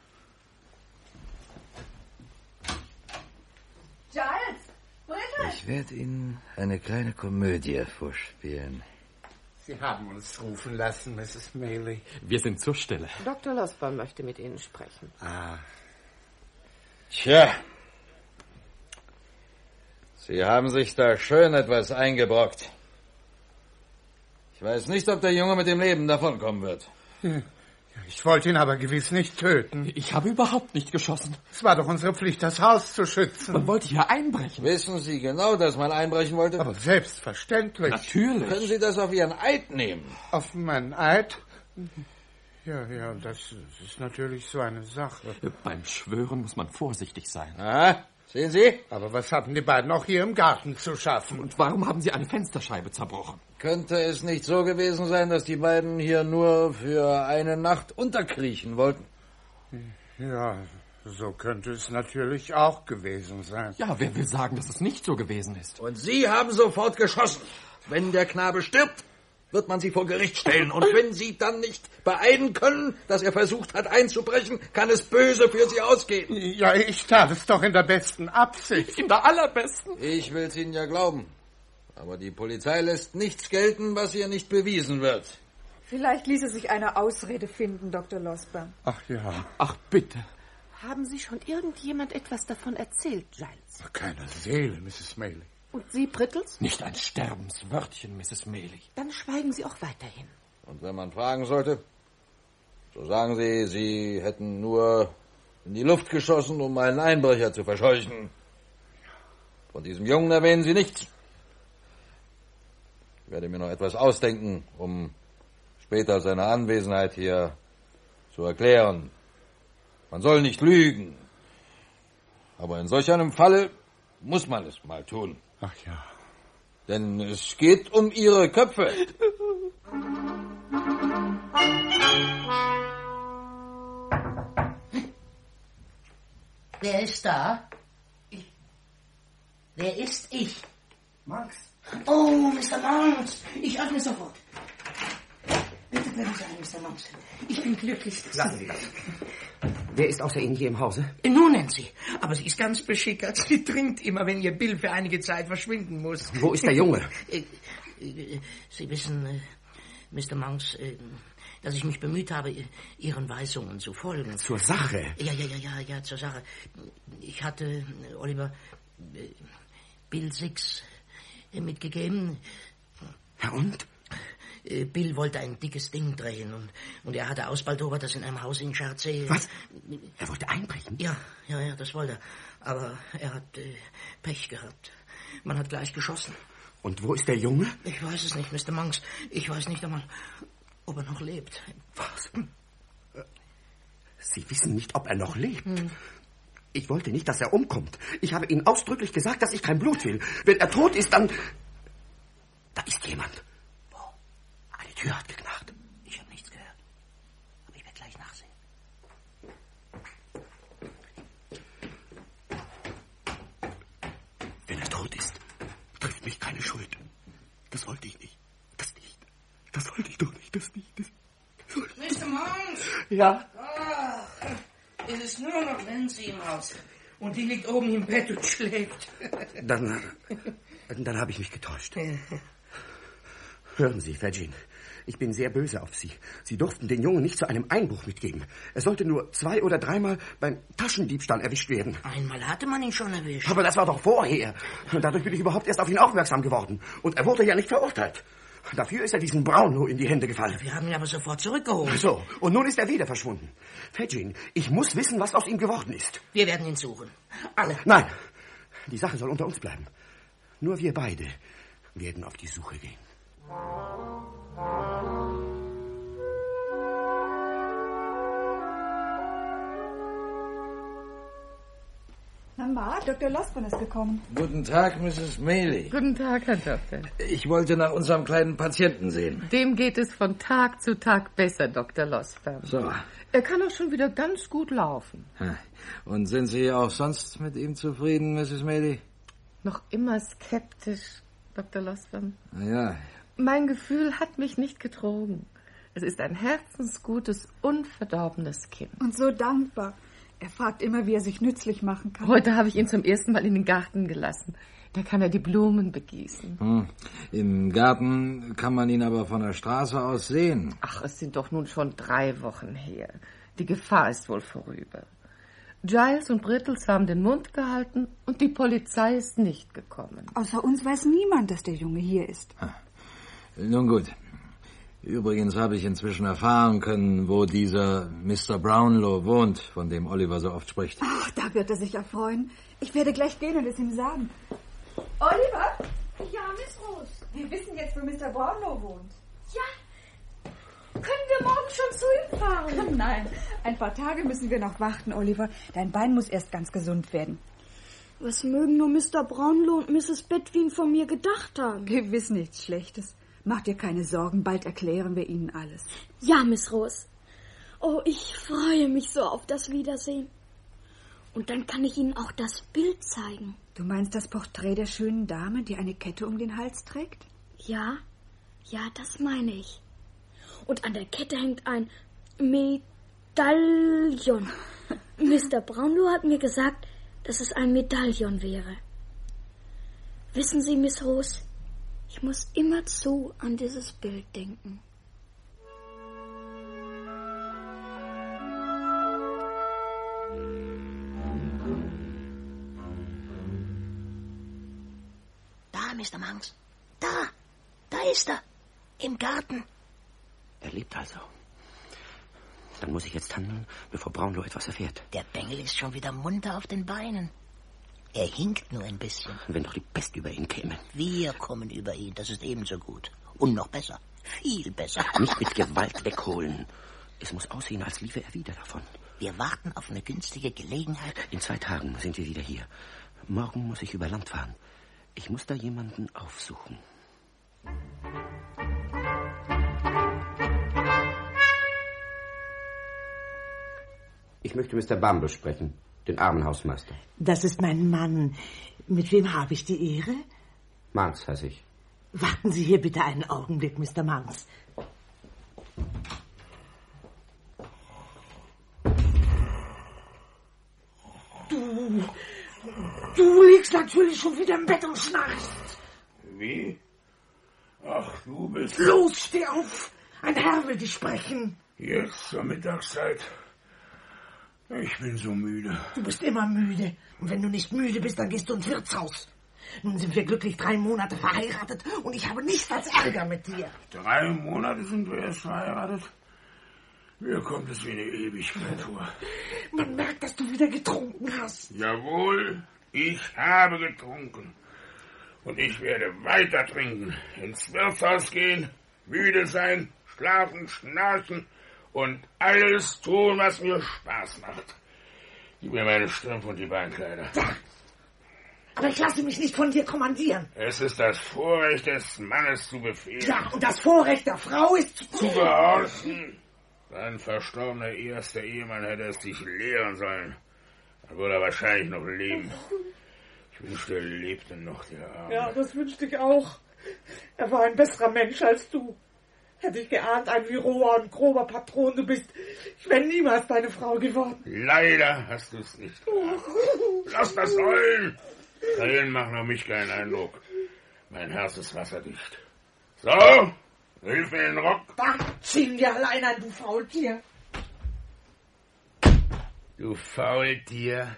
Giles! Brittles! Ich werde Ihnen eine kleine Komödie vorspielen. Sie haben uns rufen lassen, Mrs. Maley. Wir sind zur Stelle. Dr. Losbern möchte mit Ihnen sprechen. Ah. Tja. Sie haben sich da schön etwas eingebrockt. Ich weiß nicht, ob der Junge mit dem Leben davonkommen wird. Ich wollte ihn aber gewiss nicht töten. Ich habe überhaupt nicht geschossen. Es war doch unsere Pflicht, das Haus zu schützen. Man wollte hier einbrechen. Wissen Sie genau, dass man einbrechen wollte? Aber selbstverständlich. Natürlich. Können Sie das auf Ihren Eid nehmen? Auf meinen Eid? Ja, das ist natürlich so eine Sache. Beim Schwören muss man vorsichtig sein. Ah, sehen Sie? Aber was hatten die beiden auch hier im Garten zu schaffen? Und warum haben Sie eine Fensterscheibe zerbrochen? Könnte es nicht so gewesen sein, dass die beiden hier nur für eine Nacht unterkriechen wollten? Ja, so könnte es natürlich auch gewesen sein. Ja, wer will sagen, dass es nicht so gewesen ist? Und Sie haben sofort geschossen. Wenn der Knabe stirbt, wird man Sie vor Gericht stellen. Und wenn Sie dann nicht beeiden können, dass er versucht hat einzubrechen, kann es böse für Sie ausgehen. Ja, ich tat es doch in der besten Absicht. In der allerbesten. Ich will's Ihnen ja glauben. Aber die Polizei lässt nichts gelten, was ihr nicht bewiesen wird. Vielleicht ließe sich eine Ausrede finden, Dr. Losbern. Ach ja. Ach, bitte. Haben Sie schon irgendjemand etwas davon erzählt, Giles? Keine Seele, Mrs. Maley. Und Sie, Brittles? Nicht ein Sterbenswörtchen, Mrs. Maley. Dann schweigen Sie auch weiterhin. Und wenn man fragen sollte, so sagen Sie, Sie hätten nur in die Luft geschossen, um einen Einbrecher zu verscheuchen. Von diesem Jungen erwähnen Sie nichts. Ich werde mir noch etwas ausdenken, um später seine Anwesenheit hier zu erklären. Man soll nicht lügen. Aber in solch einem Falle muss man es mal tun. Ach ja. Denn es geht um Ihre Köpfe. Wer ist da? Ich. Wer ist ich? Max. Oh, Mr. Monks. Ich öffne sofort. Bitte bleiben Sie ein, Mr. Monks. Ich bin glücklich. Lassen Sie das. Wer ist außer Ihnen hier im Hause? Nun, Nancy. Aber sie ist ganz beschickert. Sie trinkt immer, wenn ihr Bill für einige Zeit verschwinden muss. Wo ist der Junge? Sie wissen, Mr. Monks, dass ich mich bemüht habe, Ihren Weisungen zu folgen. Zur Sache? Ja, zur Sache. Ich hatte, Oliver, Bill Six mitgegeben. Ja, und? Bill wollte ein dickes Ding drehen und er hatte ausbaldobert, das in einem Haus in Chertsey... Was? Er wollte einbrechen? Ja, das wollte er. Aber er hat Pech gehabt. Man hat gleich geschossen. Und wo ist der Junge? Ich weiß es nicht, Mr. Monks. Ich weiß nicht einmal, ob er noch lebt. Was? Sie wissen nicht, ob er noch lebt? Ich wollte nicht, dass er umkommt. Ich habe Ihnen ausdrücklich gesagt, dass ich kein Blut will. Wenn er tot ist, dann... Da ist jemand. Wo? Eine Tür hat geknarrt. Ich habe nichts gehört. Aber ich werde gleich nachsehen. Wenn er tot ist, trifft mich keine Schuld. Das wollte ich nicht. Das wollte ich doch nicht. Mr. Monks! Ja? Ach, es ist nur noch Nancy im Haus. Und die liegt oben im Bett und schläft. Dann habe ich mich getäuscht. Hören Sie, Virgin, ich bin sehr böse auf Sie. Sie durften den Jungen nicht zu einem Einbruch mitgeben. Er sollte nur 2 oder 3-mal beim Taschendiebstahl erwischt werden. Einmal hatte man ihn schon erwischt. Aber das war doch vorher. Und dadurch bin ich überhaupt erst auf ihn aufmerksam geworden. Und er wurde ja nicht verurteilt. Dafür ist er diesem Brownlow in die Hände gefallen. Wir haben ihn aber sofort zurückgeholt. So, und nun ist er wieder verschwunden. Virgin, ich muss wissen, was aus ihm geworden ist. Wir werden ihn suchen. Alle. Nein, die Sache soll unter uns bleiben. Nur wir beide werden auf die Suche gehen. Mama, Dr. Losbern ist gekommen. Guten Tag, Mrs. Maley. Guten Tag, Herr Doktor. Ich wollte nach unserem kleinen Patienten sehen. Dem geht es von Tag zu Tag besser, Dr. Losbern. So. Er kann auch schon wieder ganz gut laufen. Und sind Sie auch sonst mit ihm zufrieden, Mrs. Maley? Noch immer skeptisch, Dr. Losbern. Ja. Mein Gefühl hat mich nicht getrogen. Es ist ein herzensgutes, unverdorbenes Kind. Und so dankbar. Er fragt immer, wie er sich nützlich machen kann. Heute habe ich ihn zum ersten Mal in den Garten gelassen. Da kann er die Blumen begießen. Im Garten kann man ihn aber von der Straße aus sehen. Ach, es sind doch nun schon 3 Wochen her. Die Gefahr ist wohl vorüber. Giles und Brittles haben den Mund gehalten und die Polizei ist nicht gekommen. Außer uns weiß niemand, dass der Junge hier ist. Nun gut. Übrigens habe ich inzwischen erfahren können, wo dieser Mr. Brownlow wohnt, von dem Oliver so oft spricht. Ach, da wird er sich erfreuen. Ich werde gleich gehen und es ihm sagen. Oliver? Ja, Miss Rose. Wir wissen jetzt, wo Mr. Brownlow wohnt. Ja. Können wir morgen schon zu ihm fahren? Nein, ein paar Tage müssen wir noch warten, Oliver. Dein Bein muss erst ganz gesund werden. Was mögen nur Mr. Brownlow und Mrs. Bedwin von mir gedacht haben? Gewiss nichts Schlechtes. Mach dir keine Sorgen, bald erklären wir Ihnen alles. Ja, Miss Rose. Oh, ich freue mich so auf das Wiedersehen. Und dann kann ich Ihnen auch das Bild zeigen. Du meinst das Porträt der schönen Dame, die eine Kette um den Hals trägt? Ja, das meine ich. Und an der Kette hängt ein Medaillon. Mr. Brownlow hat mir gesagt, dass es ein Medaillon wäre. Wissen Sie, Miss Rose, ich muss immerzu an dieses Bild denken. Da, Mr. Monks. Da ist er. Im Garten. Er lebt also. Dann muss ich jetzt handeln, bevor Brownlow etwas erfährt. Der Bengel ist schon wieder munter auf den Beinen. Er hinkt nur ein bisschen. Wenn doch die Pest über ihn käme. Wir kommen über ihn, das ist ebenso gut. Und noch besser. Viel besser. Nicht mit Gewalt wegholen. Es muss aussehen, als liefe er wieder davon. Wir warten auf eine günstige Gelegenheit. In 2 Tagen sind wir wieder hier. Morgen muss ich über Land fahren. Ich muss da jemanden aufsuchen. Ich möchte Mr. Bumble sprechen. Den armen Hausmeister. Das ist mein Mann. Mit wem habe ich die Ehre? Monks heiße ich. Warten Sie hier bitte einen Augenblick, Mr. Monks. Du liegst natürlich schon wieder im Bett und schnarchst. Wie? Ach, du bist... Los, steh auf! Ein Herr will dich sprechen. Jetzt zur Mittagszeit. Ich bin so müde. Du bist immer müde. Und wenn du nicht müde bist, dann gehst du ins Wirtshaus. Nun sind wir glücklich 3 Monate verheiratet und ich habe nichts als Ärger mit dir. 3 Monate sind wir erst verheiratet? Mir kommt es wie eine Ewigkeit vor. Man merkt, dass du wieder getrunken hast. Jawohl, ich habe getrunken. Und ich werde weiter trinken, ins Wirtshaus gehen, müde sein, schlafen, schnarchen und alles tun, was mir Spaß macht. Gib mir meine Strümpfe und die Beinkleider. Ja, aber ich lasse mich nicht von dir kommandieren. Es ist das Vorrecht des Mannes zu befehlen. Ja, und das Vorrecht der Frau ist zu gehorchen. Dein verstorbener erster Ehemann hätte es dich lehren sollen. Dann würde er wahrscheinlich noch leben. Ich wünschte, er lebte noch, der Arme. Ja, das wünschte ich auch. Er war ein besserer Mensch als du. Hätte ich geahnt, ein wie roher und grober Patron du bist, ich wäre niemals deine Frau geworden. Leider hast du es nicht gehabt. Lass das heulen. Tränen machen auf mich keinen Eindruck. Mein Herz ist wasserdicht. So, hilf mir in den Rock. Da, zieh ihn dir allein an, du Faultier. Du Faultier.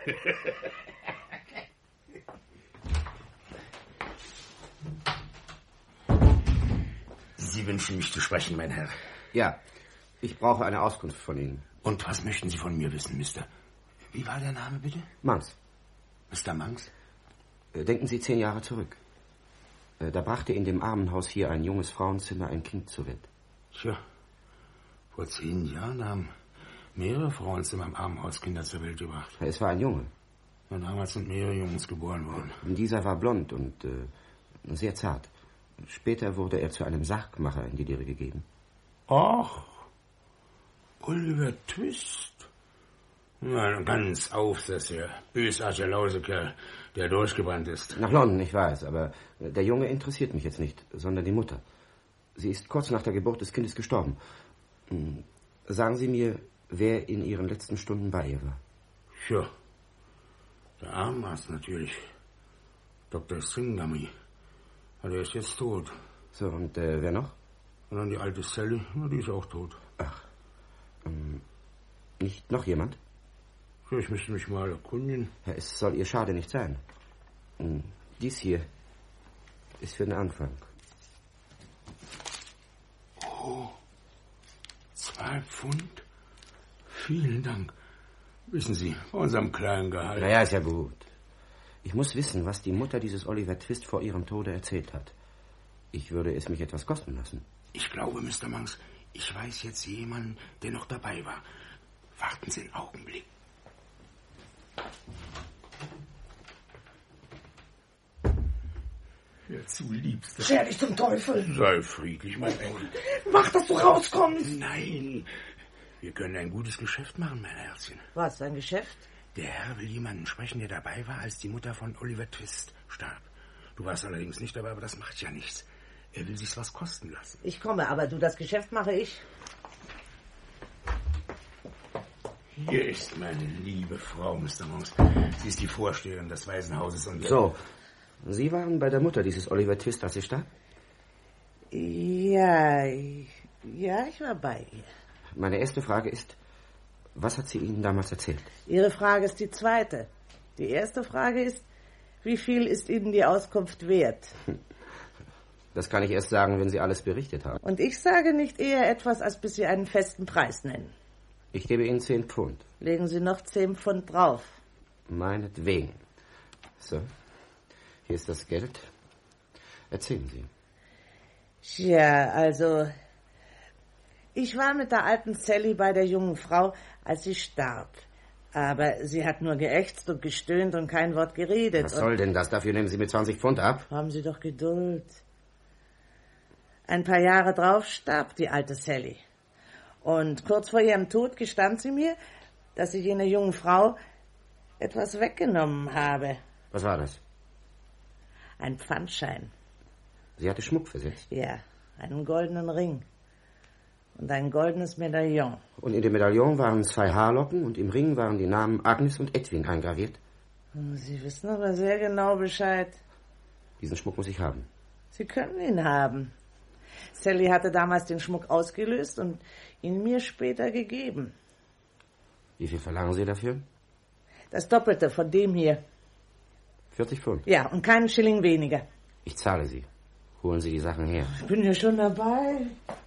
Sie wünschen mich zu sprechen, mein Herr. Ja, ich brauche eine Auskunft von Ihnen. Und was möchten Sie von mir wissen, Mister? Wie war der Name, bitte? Manx. Mr. Manx? Denken Sie 10 Jahre zurück. Da brachte in dem Armenhaus hier ein junges Frauenzimmer ein Kind zur Welt. Tja, vor 10 Jahren haben mehrere Frauenzimmer im Armenhaus Kinder zur Welt gebracht. Es war ein Junge. Ja, damals sind mehrere Jungs geboren worden. Und dieser war blond und sehr zart. Später wurde er zu einem Sargmacher in die Lehre gegeben. Ach, Oliver Twist. Ein ganz aufsässiger, bösartiger Lausekerl, der durchgebrannt ist. Nach London, ich weiß, aber der Junge interessiert mich jetzt nicht, sondern die Mutter. Sie ist kurz nach der Geburt des Kindes gestorben. Sagen Sie mir, wer in Ihren letzten Stunden bei ihr war. Tja, der Armarzt natürlich. Dr. Singhami. Der ist jetzt tot. So, und wer noch? Und dann die alte Sally, die ist auch tot. Ach, nicht noch jemand? Ja, ich müsste mich mal erkundigen. Ja, es soll ihr schade nicht sein. Dies hier ist für den Anfang. Oh, 2 Pfund? Vielen Dank. Wissen Sie, bei unserem kleinen Gehalt. Naja, ist ja gut. Ich muss wissen, was die Mutter dieses Oliver Twist vor ihrem Tode erzählt hat. Ich würde es mich etwas kosten lassen. Ich glaube, Mr. Manx, ich weiß jetzt jemanden, der noch dabei war. Warten Sie einen Augenblick. Wer zu liebste. Scher dich zum Teufel. Sei friedlich, mein Engel. Mach, dass du rauskommst. Nein, wir können ein gutes Geschäft machen, mein Herzchen. Was, ein Geschäft? Der Herr will jemanden sprechen, der dabei war, als die Mutter von Oliver Twist starb. Du warst allerdings nicht dabei, aber das macht ja nichts. Er will sich's was kosten lassen. Ich komme, aber du, das Geschäft mache ich. Hier ist meine liebe Frau, Mr. Monks. Sie ist die Vorsteherin des Waisenhauses und... So, Sie waren bei der Mutter dieses Oliver Twist, als sie starb? Ja, ich war bei ihr. Meine erste Frage ist, was hat sie Ihnen damals erzählt? Ihre Frage ist die zweite. Die erste Frage ist, wie viel ist Ihnen die Auskunft wert? Das kann ich erst sagen, wenn Sie alles berichtet haben. Und ich sage nicht eher etwas, als bis Sie einen festen Preis nennen. Ich gebe Ihnen 10 Pfund. Legen Sie noch 10 Pfund drauf. Meinetwegen. So, hier ist das Geld. Erzählen Sie. Tja, also, ich war mit der alten Sally bei der jungen Frau, als sie starb. Aber sie hat nur geächzt und gestöhnt und kein Wort geredet. Was soll denn das? Dafür nehmen Sie mir 20 Pfund ab. Haben Sie doch Geduld. Ein paar Jahre drauf starb die alte Sally. Und kurz vor ihrem Tod gestand sie mir, dass ich jener jungen Frau etwas weggenommen habe. Was war das? Ein Pfandschein. Sie hatte Schmuck versetzt? Ja, einen goldenen Ring. Und ein goldenes Medaillon. Und in dem Medaillon waren 2 Haarlocken und im Ring waren die Namen Agnes und Edwin eingraviert? Sie wissen aber sehr genau Bescheid. Diesen Schmuck muss ich haben. Sie können ihn haben. Sally hatte damals den Schmuck ausgelöst und ihn mir später gegeben. Wie viel verlangen Sie dafür? Das Doppelte von dem hier. 40 Pfund. Ja, und keinen Schilling weniger. Ich zahle Sie. Holen Sie die Sachen her. Ich bin ja schon dabei.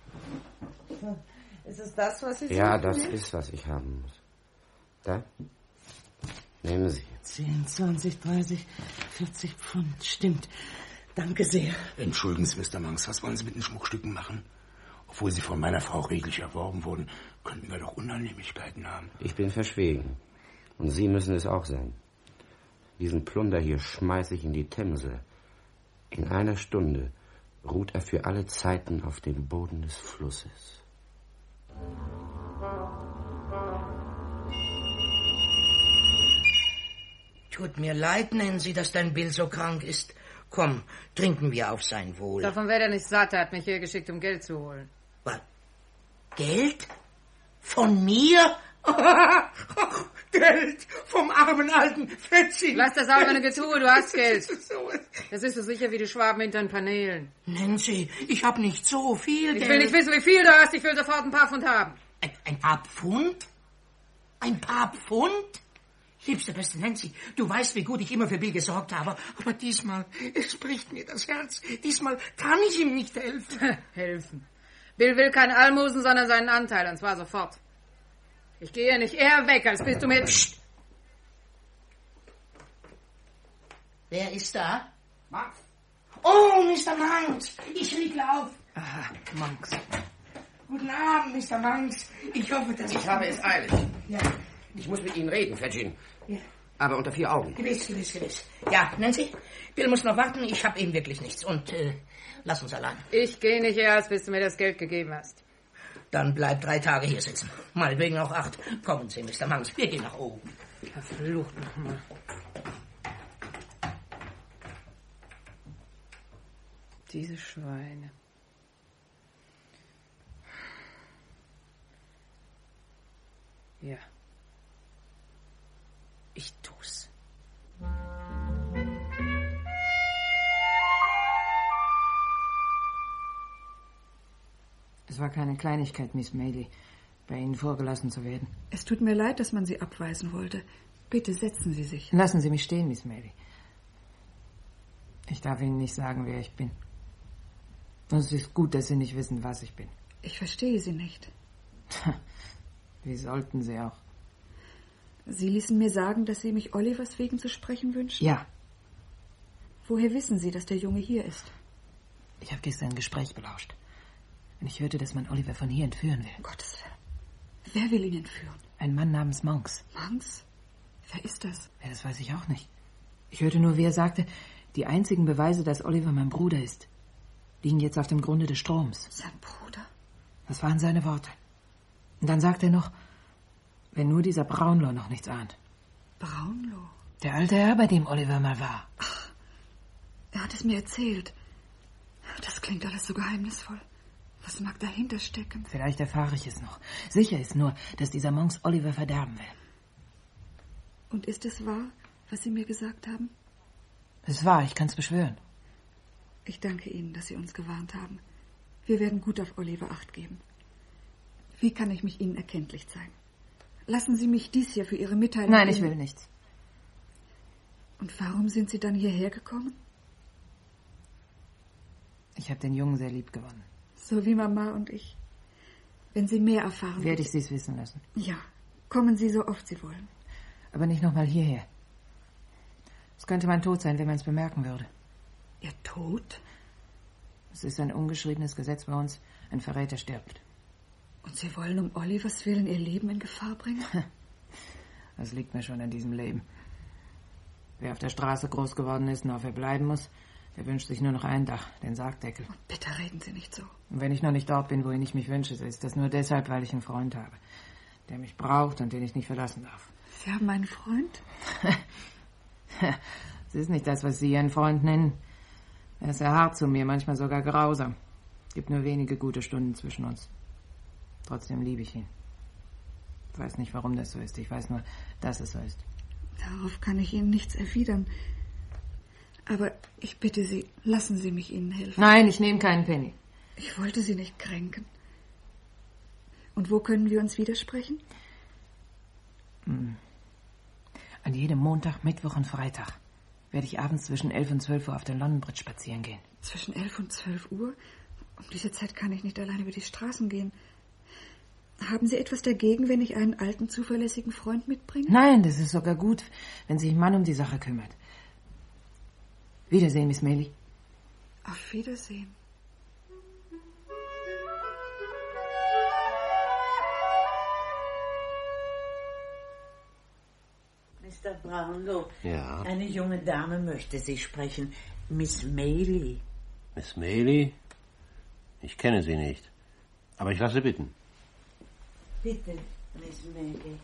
Ist es das, was Sie Ja, suchen? das ist, was ich haben muss. Da? Nehmen Sie. 10, 20, 30, 40 Pfund. Stimmt. Danke sehr. Entschuldigen Sie, Mr. Monks, was wollen Sie mit den Schmuckstücken machen? Obwohl sie von meiner Frau redlich erworben wurden, könnten wir doch Unannehmlichkeiten haben. Ich bin verschwiegen. Und Sie müssen es auch sein. Diesen Plunder hier schmeiße ich in die Themse. In einer Stunde ruht er für alle Zeiten auf dem Boden des Flusses. Tut mir leid, Nancy, dass dein Bill so krank ist. Komm, trinken wir auf sein Wohl. Davon wäre er nicht satt, er hat mich hergeschickt, um Geld zu holen. Was? Geld? Von mir? Geld vom armen alten Fettchen. Lass das alberne Getue, du hast Geld. Das ist so sicher wie die Schwaben hinter den Paneelen. Nancy, ich habe nicht so viel Geld. Ich will nicht wissen, wie viel du hast, ich will sofort ein paar Pfund haben. Ein paar Pfund? Ein paar Pfund? Liebste beste Nancy, du weißt, wie gut ich immer für Bill gesorgt habe, aber diesmal, es bricht mir das Herz. Diesmal kann ich ihm nicht helfen. Helfen? Bill will kein Almosen, sondern seinen Anteil, und zwar sofort. Ich gehe nicht eher weg, als bist du mir... Psst. Wer ist da? Monks. Oh, Mr. Monks, ich liege auf. Aha, Monks. Guten Abend, Mr. Monks. Ich hoffe, dass Ich habe es eilig. Ja. Ich muss mit Ihnen reden, Fedgin. Ja. Aber unter 4 Augen. Gewiss. Ja, Nancy, Bill muss noch warten. Ich habe eben wirklich nichts. Und lass uns allein. Ich gehe nicht eher, als bis du mir das Geld gegeben hast. Dann bleib 3 Tage hier sitzen. Meinetwegen auch 8. Kommen Sie, Mr. Monks. Wir gehen nach oben. Verflucht nochmal. Diese Schweine. Ja. Ich tu's. Es war keine Kleinigkeit, Miss Maylie, bei Ihnen vorgelassen zu werden. Es tut mir leid, dass man Sie abweisen wollte. Bitte setzen Sie sich. Lassen Sie mich stehen, Miss Maylie. Ich darf Ihnen nicht sagen, wer ich bin. Und es ist gut, dass Sie nicht wissen, was ich bin. Ich verstehe Sie nicht. Wie sollten Sie auch? Sie ließen mir sagen, dass Sie mich Olivers wegen zu sprechen wünschen? Ja. Woher wissen Sie, dass der Junge hier ist? Ich habe gestern ein Gespräch belauscht. Und ich hörte, dass man Oliver von hier entführen will. Gottes Willen. Wer will ihn entführen? Ein Mann namens Monks. Monks? Wer ist das? Ja, das weiß ich auch nicht. Ich hörte nur, wie er sagte, die einzigen Beweise, dass Oliver mein Bruder ist, liegen jetzt auf dem Grunde des Stroms. Sein Bruder? Das waren seine Worte. Und dann sagte er noch, wenn nur dieser Brownlow noch nichts ahnt. Brownlow? Der alte Herr, bei dem Oliver mal war. Ach, er hat es mir erzählt. Das klingt alles so geheimnisvoll. Was mag dahinter stecken? Vielleicht erfahre ich es noch. Sicher ist nur, dass dieser Monks Oliver verderben will. Und ist es wahr, was Sie mir gesagt haben? Es ist wahr, ich kann es beschwören. Ich danke Ihnen, dass Sie uns gewarnt haben. Wir werden gut auf Oliver Acht geben. Wie kann ich mich Ihnen erkenntlich zeigen? Lassen Sie mich dies hier für Ihre Mitteilung... Nein, ich will nichts. Und warum sind Sie dann hierher gekommen? Ich habe den Jungen sehr lieb gewonnen. So wie Mama und ich. Wenn Sie mehr erfahren... Werde ich Sie es wissen lassen. Ja, kommen Sie so oft Sie wollen. Aber nicht nochmal hierher. Es könnte mein Tod sein, wenn man es bemerken würde. Ihr Tod? Es ist ein ungeschriebenes Gesetz bei uns. Ein Verräter stirbt. Und Sie wollen um Olivers Willen Ihr Leben in Gefahr bringen? Das liegt mir schon an diesem Leben. Wer auf der Straße groß geworden ist und auf ihr bleiben muss, der wünscht sich nur noch ein Dach, den Sargdeckel. Bitte reden Sie nicht so. Und wenn ich noch nicht dort bin, wohin ich mich wünsche, so ist das nur deshalb, weil ich einen Freund habe, der mich braucht und den ich nicht verlassen darf. Sie haben einen Freund? Es ist nicht das, was Sie Ihren Freund nennen. Er ist sehr hart zu mir, manchmal sogar grausam. Es gibt nur wenige gute Stunden zwischen uns. Trotzdem liebe ich ihn. Ich weiß nicht, warum das so ist. Ich weiß nur, dass es so ist. Darauf kann ich Ihnen nichts erwidern. Aber ich bitte Sie, lassen Sie mich Ihnen helfen. Nein, ich nehme keinen Penny. Ich wollte Sie nicht kränken. Und wo können wir uns widersprechen? An jedem Montag, Mittwoch und Freitag. werde ich abends zwischen 11 und 12 Uhr auf der London Bridge spazieren gehen. Zwischen 11 und 12 Uhr? Um diese Zeit kann ich nicht allein über die Straßen gehen. Haben Sie etwas dagegen, wenn ich einen alten, zuverlässigen Freund mitbringe? Nein, das ist sogar gut, wenn sich ein Mann um die Sache kümmert. Wiedersehen, Miss Maylie. Auf Wiedersehen. Mr. Brownlow, Ja. eine junge Dame möchte Sie sprechen. Miss Maylie. Miss Maylie? Ich kenne sie nicht. Aber ich lasse bitten. Bitte, Miss Maylie.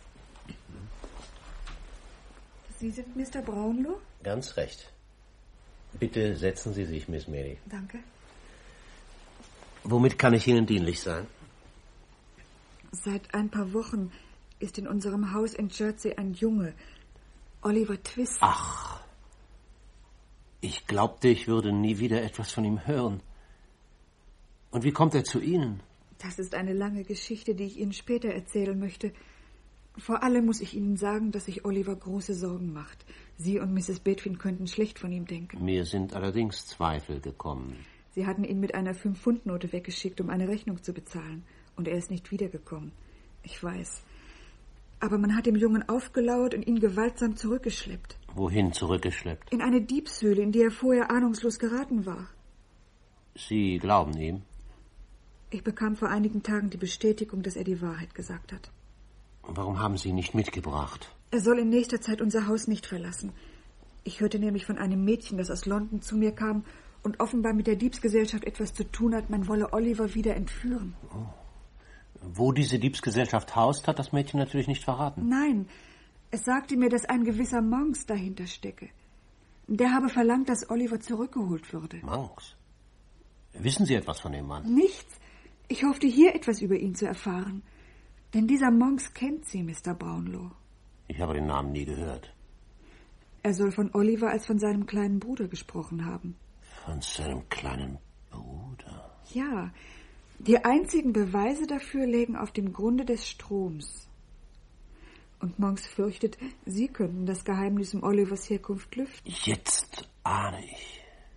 Sie sind Mr. Brownlow? Ganz recht. Bitte setzen Sie sich, Miss Maylie. Danke. Womit kann ich Ihnen dienlich sein? Seit ein paar Wochen ist in unserem Haus in Chertsey ein Junge, Oliver Twist. Ach, ich glaubte, ich würde nie wieder etwas von ihm hören. Und wie kommt er zu Ihnen? Das ist eine lange Geschichte, die ich Ihnen später erzählen möchte. Vor allem muss ich Ihnen sagen, dass sich Oliver große Sorgen macht. Sie und Mrs. Bedwin könnten schlecht von ihm denken. Mir sind allerdings Zweifel gekommen. Sie hatten ihn mit einer 5-Pfund-Note weggeschickt, um eine Rechnung zu bezahlen. Und er ist nicht wiedergekommen. Ich weiß. Aber man hat dem Jungen aufgelauert und ihn gewaltsam zurückgeschleppt. Wohin zurückgeschleppt? In eine Diebshöhle, in die er vorher ahnungslos geraten war. Sie glauben ihm? Ich bekam vor einigen Tagen die Bestätigung, dass er die Wahrheit gesagt hat. Warum haben Sie ihn nicht mitgebracht? Er soll in nächster Zeit unser Haus nicht verlassen. Ich hörte nämlich von einem Mädchen, das aus London zu mir kam und offenbar mit der Diebsgesellschaft etwas zu tun hat. Man wolle Oliver wieder entführen. Oh. Wo diese Diebsgesellschaft haust, hat das Mädchen natürlich nicht verraten. Nein, es sagte mir, dass ein gewisser Monks dahinter stecke. Der habe verlangt, dass Oliver zurückgeholt würde. Monks? Wissen Sie etwas von dem Mann? Nichts. Ich hoffte, hier etwas über ihn zu erfahren. Denn dieser Monks kennt Sie, Mr. Brownlow. Ich habe den Namen nie gehört. Er soll von Oliver als von seinem kleinen Bruder gesprochen haben. Von seinem kleinen Bruder? Ja, die einzigen Beweise dafür lägen auf dem Grunde des Stroms. Und Monks fürchtet, Sie könnten das Geheimnis um Olivers Herkunft lüften. Jetzt ahne ich.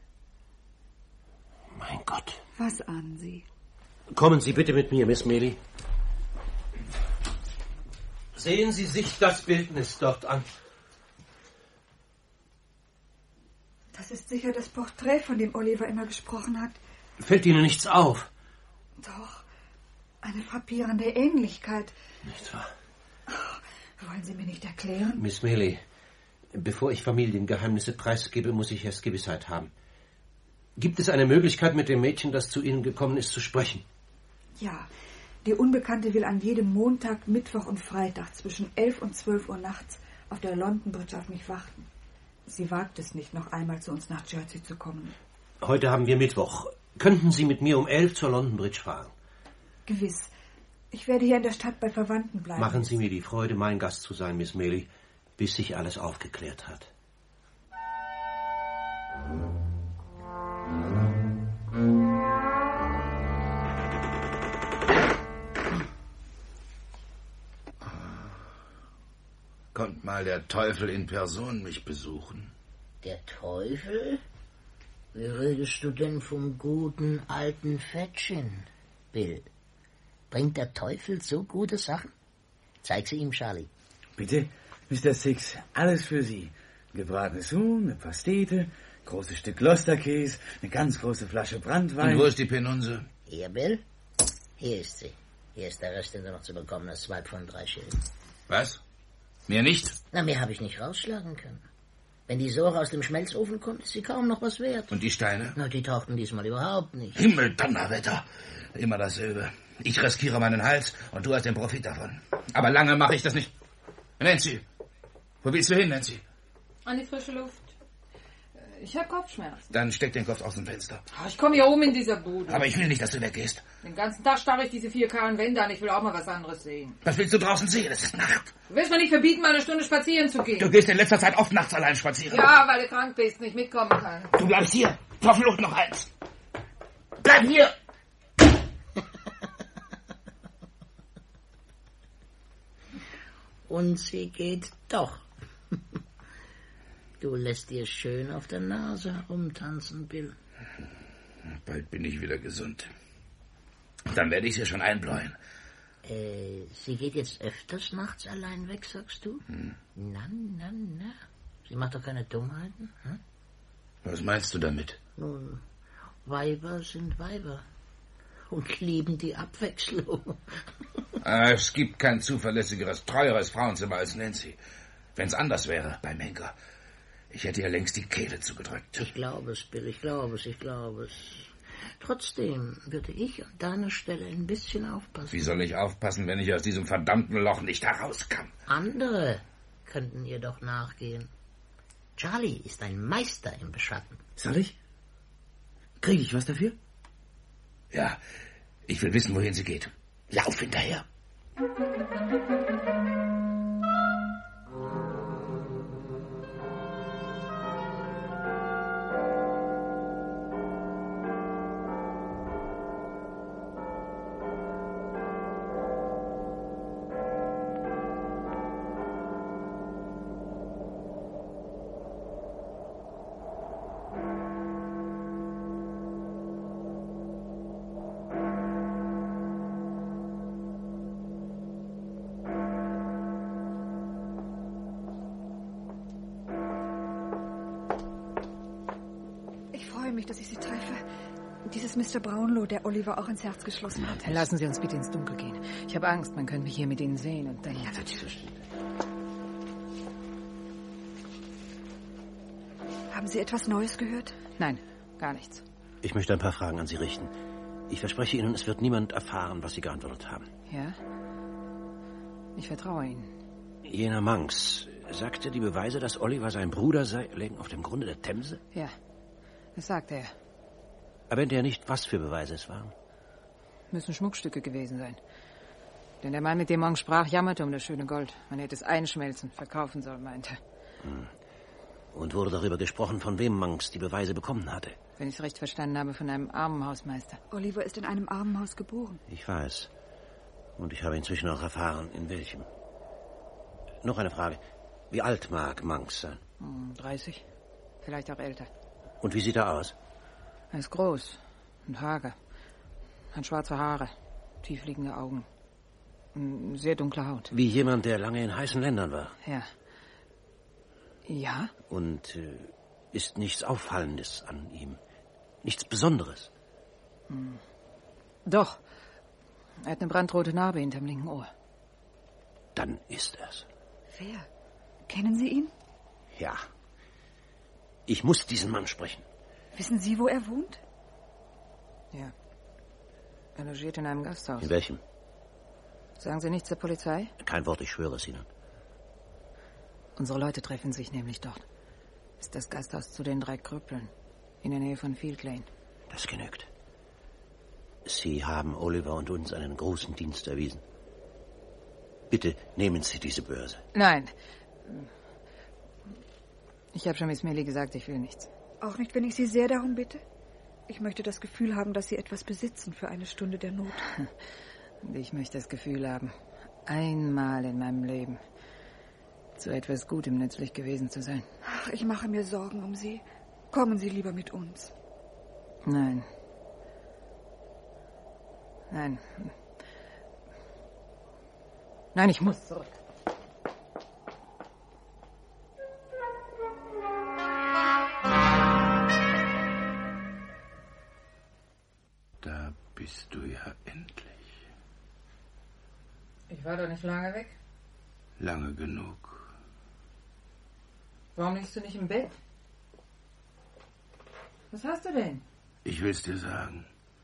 Mein Gott. Was ahnen Sie? Kommen Sie bitte mit mir, Miss Maylie. Sehen Sie sich das Bildnis dort an. Das ist sicher das Porträt, von dem Oliver immer gesprochen hat. Fällt Ihnen nichts auf? Doch, eine frappierende Ähnlichkeit. Nicht wahr? Oh, wollen Sie mir nicht erklären? Miss Maylie, bevor ich Familiengeheimnisse preisgebe, muss ich erst Gewissheit haben. Gibt es eine Möglichkeit, mit dem Mädchen, das zu Ihnen gekommen ist, zu sprechen? Ja, die Unbekannte will an jedem Montag, Mittwoch und Freitag zwischen 11 und 12 Uhr nachts auf der London Bridge auf mich warten. Sie wagt es nicht, noch einmal zu uns nach Chertsey zu kommen. Heute haben wir Mittwoch. Könnten Sie mit mir um 11 zur London Bridge fahren? Gewiss. Ich werde hier in der Stadt bei Verwandten bleiben. Machen Sie mir die Freude, mein Gast zu sein, Miss Maylie, bis sich alles aufgeklärt hat. Kommt mal der Teufel in Person mich besuchen. Der Teufel? Wie redest du denn vom guten alten Fettchen, Bill? Bringt der Teufel so gute Sachen? Zeig sie ihm, Charlie. Bitte, Mr. Six, alles für Sie. Gebratenes Huhn, eine Pastete, großes Stück Gloucesterkäse, eine ganz große Flasche Branntwein. Und wo ist die Penunse? Hier, Bill. Hier ist sie. Hier ist der Rest, den du noch zu bekommen hast. 2 Pfund 3 Schilling. Was? Mehr nicht? Na, mehr habe ich nicht rausschlagen können. Wenn die Sohre aus dem Schmelzofen kommt, ist sie kaum noch was wert. Und die Steine? Na, die tauchten diesmal überhaupt nicht. Himmel-Donnerwetter. Immer dasselbe. Ich riskiere meinen Hals und du hast den Profit davon. Aber lange mache ich das nicht. Nancy, wo willst du hin, Nancy? An die frische Luft. Ich habe Kopfschmerzen. Dann steck den Kopf aus dem Fenster. Ich komme hier oben in dieser Bude. Aber ich will nicht, dass du weggehst. Den ganzen Tag starre ich diese 4 kahlen Wände an. Ich will auch mal was anderes sehen. Was willst du draußen sehen? Es ist Nacht. Du willst mir nicht verbieten, mal eine Stunde spazieren zu gehen. Du gehst in letzter Zeit oft nachts allein spazieren. Ja, weil du krank bist, nicht mitkommen kann. Du bleibst hier. Verflucht noch eins. Bleib hier. Und sie geht doch. Du lässt dir schön auf der Nase herumtanzen, Bill. Bald bin ich wieder gesund. Dann werde ich sie schon einbläuen. Sie geht jetzt öfters nachts allein weg, sagst du? Na. Sie macht doch keine Dummheiten, hm? Was meinst du damit? Nun, Weiber sind Weiber und lieben die Abwechslung. Es gibt kein zuverlässigeres, treueres Frauenzimmer als Nancy. Wenn's anders wäre beim Henker. Ich hätte ihr längst die Kehle zugedrückt. Ich glaube es, Bill, ich glaube es. Trotzdem würde ich an deiner Stelle ein bisschen aufpassen. Wie soll ich aufpassen, wenn ich aus diesem verdammten Loch nicht herauskomme? Andere könnten ihr doch nachgehen. Charlie ist ein Meister im Beschatten. Soll ich? Kriege ich was dafür? Ja, ich will wissen, wohin sie geht. Lauf hinterher. Dass ich Sie treffe. Dieses Mr. Brownlow, der Oliver auch ins Herz geschlossen hat. Lassen Sie uns bitte ins Dunkel gehen. Ich habe Angst, man könnte mich hier mit Ihnen sehen und dann... Ja, natürlich. Haben Sie etwas Neues gehört? Nein, gar nichts. Ich möchte ein paar Fragen an Sie richten. Ich verspreche Ihnen, es wird niemand erfahren, was Sie geantwortet haben. Ja? Ich vertraue Ihnen. Jener Monks sagte, die Beweise, dass Oliver sein Bruder sei, lägen auf dem Grunde der Themse? Ja. Das sagte er. Erwähnte er nicht, was für Beweise es waren? Müssen Schmuckstücke gewesen sein. Denn der Mann, mit dem Monk sprach, jammerte um das schöne Gold. Man hätte es einschmelzen, verkaufen sollen, meinte. Und wurde darüber gesprochen, von wem Monks die Beweise bekommen hatte? Wenn ich es recht verstanden habe, von einem Armenhausmeister. Oliver ist in einem Armenhaus geboren. Ich weiß. Und ich habe inzwischen auch erfahren, in welchem. Noch eine Frage. Wie alt mag Monks sein? 30. Vielleicht auch älter. Und wie sieht er aus? Er ist groß und hager. Hat schwarze Haare, tiefliegende Augen. Sehr dunkle Haut. Wie jemand, der lange in heißen Ländern war. Ja. Ja? Und ist nichts Auffallendes an ihm? Nichts Besonderes? Doch. Er hat eine brandrote Narbe hinterm linken Ohr. Dann ist er's. Wer? Kennen Sie ihn? Ja. Ich muss diesen Mann sprechen. Wissen Sie, wo er wohnt? Ja. Er logiert in einem Gasthaus. In welchem? Sagen Sie nichts der Polizei? Kein Wort, ich schwöre es Ihnen. Unsere Leute treffen sich nämlich dort. Ist das Gasthaus zu den 3 Krüppeln. In der Nähe von Field Lane. Das genügt. Sie haben Oliver und uns einen großen Dienst erwiesen. Bitte nehmen Sie diese Börse. Nein. Ich habe schon Miss Millie gesagt, ich will nichts. Auch nicht, wenn ich Sie sehr darum bitte? Ich möchte das Gefühl haben, dass Sie etwas besitzen für eine Stunde der Not. Und ich möchte das Gefühl haben, einmal in meinem Leben zu etwas Gutem nützlich gewesen zu sein. Ach, ich mache mir Sorgen um Sie. Kommen Sie lieber mit uns. Nein. Nein. Nein, ich muss zurück. Da bist du ja endlich. Ich war doch nicht lange weg. Lange genug. Warum liegst du nicht im Bett? Was hast du denn? Ich will's dir sagen.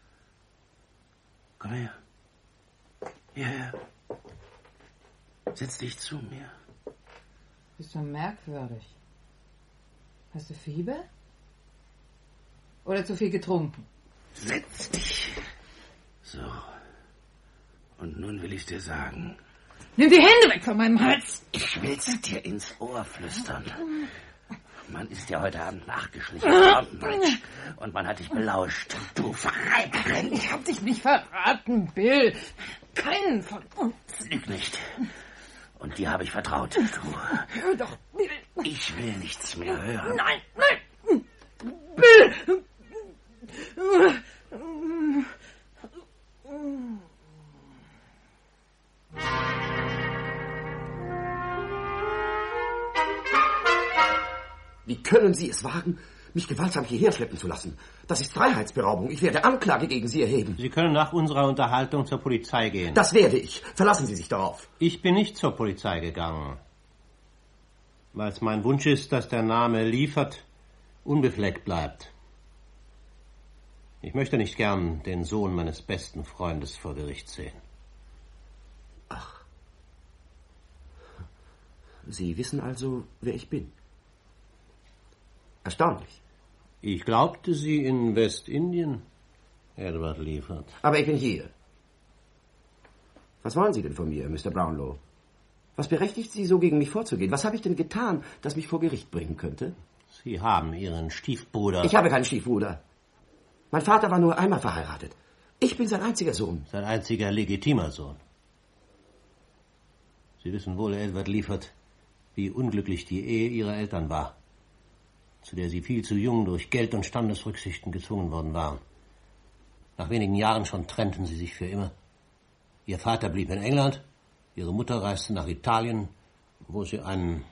Komm her. Hierher. Setz dich zu mir. Bist du merkwürdig. Hast du Fieber? Oder zu viel getrunken? Setz dich. So. Und nun will ich's dir sagen. Nimm die Hände weg von meinem Hals! Ich will's dir ins Ohr flüstern. Man ist ja heute Abend nachgeschlichen und man hat dich belauscht. Du Verräterin! Ich hab dich nicht verraten, Bill. Keinen von uns. Lüg nicht. Und dir habe ich vertraut. Hör doch, Bill. Ich will nichts mehr hören. Nein, nein. Bill! Wie können Sie es wagen, mich gewaltsam hierher schleppen zu lassen? Das ist Freiheitsberaubung. Ich werde Anklage gegen Sie erheben. Sie können nach unserer Unterhaltung zur Polizei gehen. Das werde ich. Verlassen Sie sich darauf. Ich bin nicht zur Polizei gegangen, weil es mein Wunsch ist, dass der Name Liefert unbefleckt bleibt. Ich möchte nicht gern den Sohn meines besten Freundes vor Gericht sehen. Ach. Sie wissen also, wer ich bin. Erstaunlich. Ich glaubte Sie in Westindien, Edward Liefert. Aber ich bin hier. Was wollen Sie denn von mir, Mr. Brownlow? Was berechtigt Sie, so gegen mich vorzugehen? Was habe ich denn getan, das mich vor Gericht bringen könnte? Sie haben Ihren Stiefbruder... Ich habe keinen Stiefbruder. Mein Vater war nur einmal verheiratet. Ich bin sein einziger Sohn. Sein einziger legitimer Sohn. Sie wissen wohl, Edward Liefert, wie unglücklich die Ehe Ihrer Eltern war, zu der Sie viel zu jung durch Geld- und Standesrücksichten gezwungen worden waren. Nach wenigen Jahren schon trennten Sie sich für immer. Ihr Vater blieb in England, Ihre Mutter reiste nach Italien, wo sie ein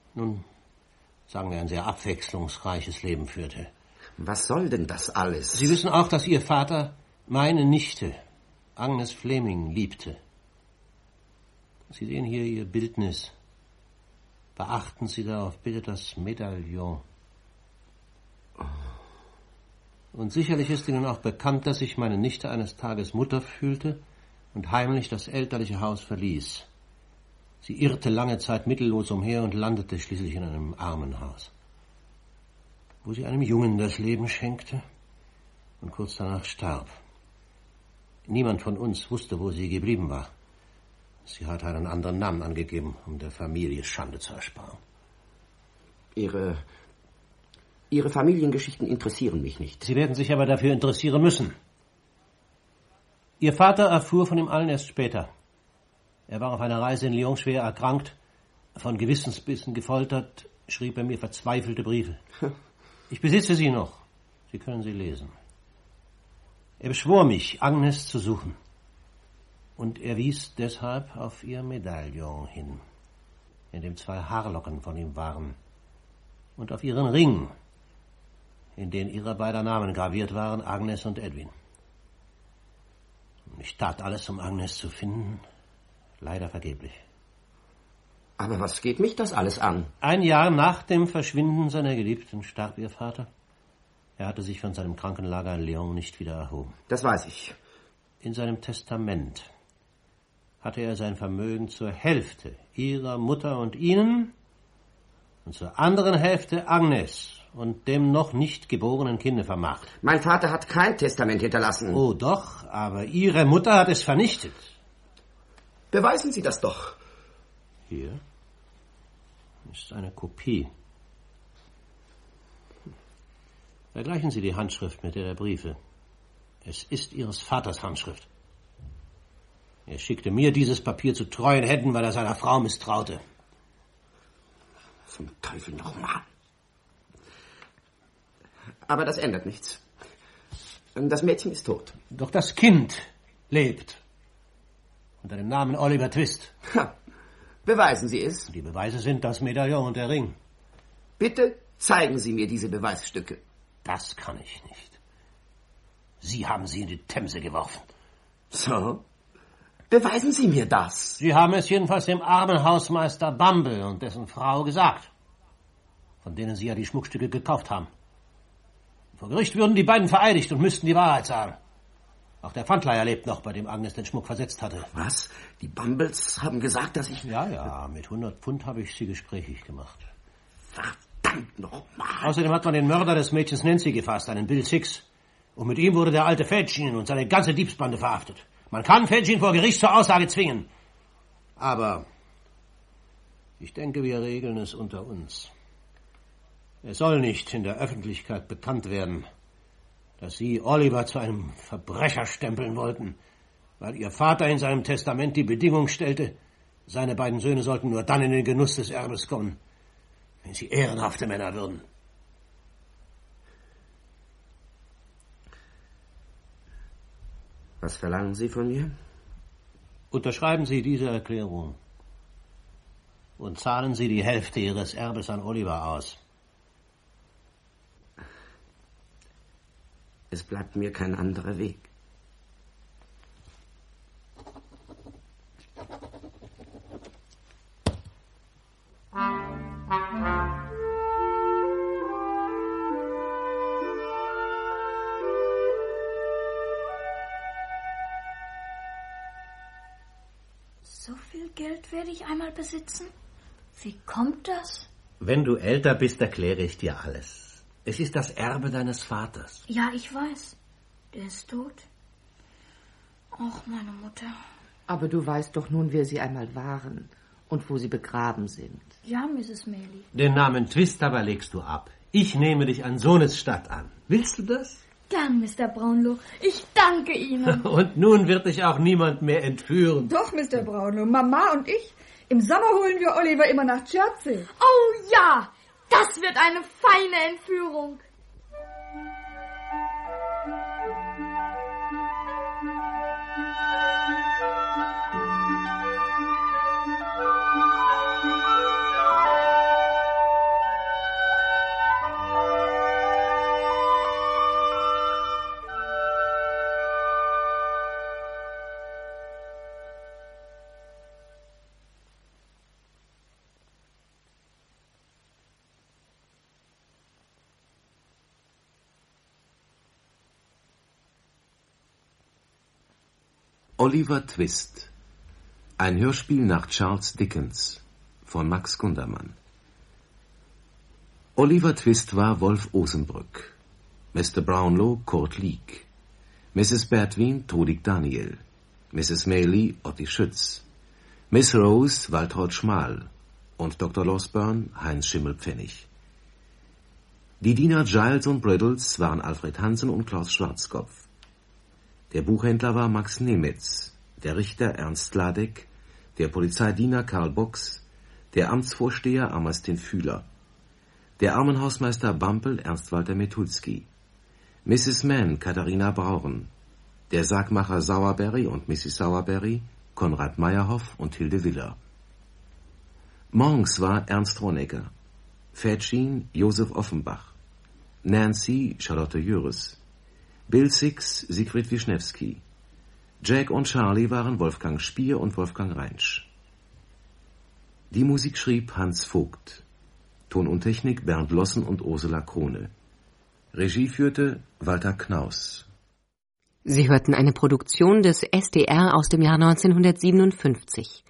sehr abwechslungsreiches Leben führte. Was soll denn das alles? Sie wissen auch, dass Ihr Vater meine Nichte, Agnes Fleming, liebte. Sie sehen hier Ihr Bildnis. Beachten Sie darauf bitte das Medaillon. Und sicherlich ist Ihnen auch bekannt, dass sich meine Nichte eines Tages Mutter fühlte und heimlich das elterliche Haus verließ. Sie irrte lange Zeit mittellos umher und landete schließlich in einem Armenhaus, wo sie einem Jungen das Leben schenkte und kurz danach starb. Niemand von uns wusste, wo sie geblieben war. Sie hatte einen anderen Namen angegeben, um der Familie Schande zu ersparen. Ihre Familiengeschichten interessieren mich nicht. Sie werden sich aber dafür interessieren müssen. Ihr Vater erfuhr von dem allen erst später. Er war auf einer Reise in Lyon schwer erkrankt, von Gewissensbissen gefoltert, schrieb er mir verzweifelte Briefe. Ich besitze sie noch. Sie können sie lesen. Er beschwor mich, Agnes zu suchen. Und er wies deshalb auf ihr Medaillon hin, in dem 2 Haarlocken von ihm waren, und auf ihren Ring, in den ihrer beider Namen graviert waren, Agnes und Edwin. Ich tat alles, um Agnes zu finden, leider vergeblich. Aber was geht mich das alles an? Ein Jahr nach dem Verschwinden seiner Geliebten starb ihr Vater. Er hatte sich von seinem Krankenlager in Lyon nicht wieder erhoben. Das weiß ich. In seinem Testament hatte er sein Vermögen zur Hälfte Ihrer Mutter und Ihnen und zur anderen Hälfte Agnes und dem noch nicht geborenen Kinde vermacht. Mein Vater hat kein Testament hinterlassen. Oh doch, aber Ihre Mutter hat es vernichtet. Beweisen Sie das doch. Hier ist eine Kopie. Vergleichen Sie die Handschrift mit der Briefe. Es ist Ihres Vaters Handschrift. Er schickte mir dieses Papier zu treuen Händen, weil er seiner Frau misstraute. Zum Teufel nochmal. Aber das ändert nichts. Das Mädchen ist tot. Doch das Kind lebt. Unter dem Namen Oliver Twist. Ha. Beweisen Sie es. Die Beweise sind das Medaillon und der Ring. Bitte zeigen Sie mir diese Beweisstücke. Das kann ich nicht. Sie haben sie in die Themse geworfen. So? Beweisen Sie mir das. Sie haben es jedenfalls dem armen Hausmeister Bumble und dessen Frau gesagt, von denen Sie ja die Schmuckstücke gekauft haben. Vor Gericht würden die beiden vereidigt und müssten die Wahrheit sagen. Auch der Pfandleiher lebt noch, bei dem Agnes den Schmuck versetzt hatte. Was? Die Bumbles haben gesagt, dass ich... Ja, mit 100 Pfund habe ich sie gesprächig gemacht. Verdammt nochmal. Außerdem hat man den Mörder des Mädchens Nancy gefasst, einen Bill Six. Und mit ihm wurde der alte Fedgin und seine ganze Diebsbande verhaftet. Man kann Fedgin vor Gericht zur Aussage zwingen. Aber ich denke, wir regeln es unter uns. Es soll nicht in der Öffentlichkeit bekannt werden, dass Sie Oliver zu einem Verbrecher stempeln wollten, weil Ihr Vater in seinem Testament die Bedingung stellte, seine beiden Söhne sollten nur dann in den Genuss des Erbes kommen, wenn Sie ehrenhafte Männer würden. Was verlangen Sie von mir? Unterschreiben Sie diese Erklärung und zahlen Sie die Hälfte Ihres Erbes an Oliver aus. Es bleibt mir kein anderer Weg. So viel Geld werde ich einmal besitzen? Wie kommt das? Wenn du älter bist, erkläre ich dir alles. Es ist das Erbe deines Vaters. Ja, ich weiß. Der ist tot. Ach, meine Mutter. Aber du weißt doch nun, wer sie einmal waren und wo sie begraben sind. Ja, Mrs. Maylie. Den Namen Twist aber legst du ab. Ich nehme dich an Sohnesstatt an. Willst du das? Gern, Mr. Brownlow. Ich danke Ihnen. Und nun wird dich auch niemand mehr entführen. Doch, Mr. Brownlow. Mama und ich. Im Sommer holen wir Oliver immer nach Chertsey. Oh ja, das wird eine feine Entführung. Oliver Twist. Ein Hörspiel nach Charles Dickens von Max Gundermann. Oliver Twist war Wolf Osenbrück, Mr. Brownlow Kurt Lieck, Mrs. Bertwin Trudig Daniel, Mrs. Maylie Otti Schütz, Miss Rose Waltraud Schmal und Dr. Losburn Heinz Schimmelpfennig. Die Diener Giles und Brittles waren Alfred Hansen und Klaus Schwarzkopf. Der Buchhändler war Max Nemitz, der Richter Ernst Ladek, der Polizeidiener Karl Box, der Amtsvorsteher Amastin Fühler, der Armenhausmeister Bampel Ernst Walter Metulski, Mrs. Mann Katharina Brauren, der Sargmacher Sauerberry und Mrs. Sauerberry Konrad Meyerhoff und Hilde Willer. Monks war Ernst Ronegger, Fädschin Josef Offenbach, Nancy Charlotte Jöres, Bill Six Siegfried Wischnewski. Jack und Charlie waren Wolfgang Spier und Wolfgang Reinsch. Die Musik schrieb Hans Vogt. Ton und Technik Bernd Lossen und Ursula Krone. Regie führte Walter Knaus. Sie hörten eine Produktion des SDR aus dem Jahr 1957.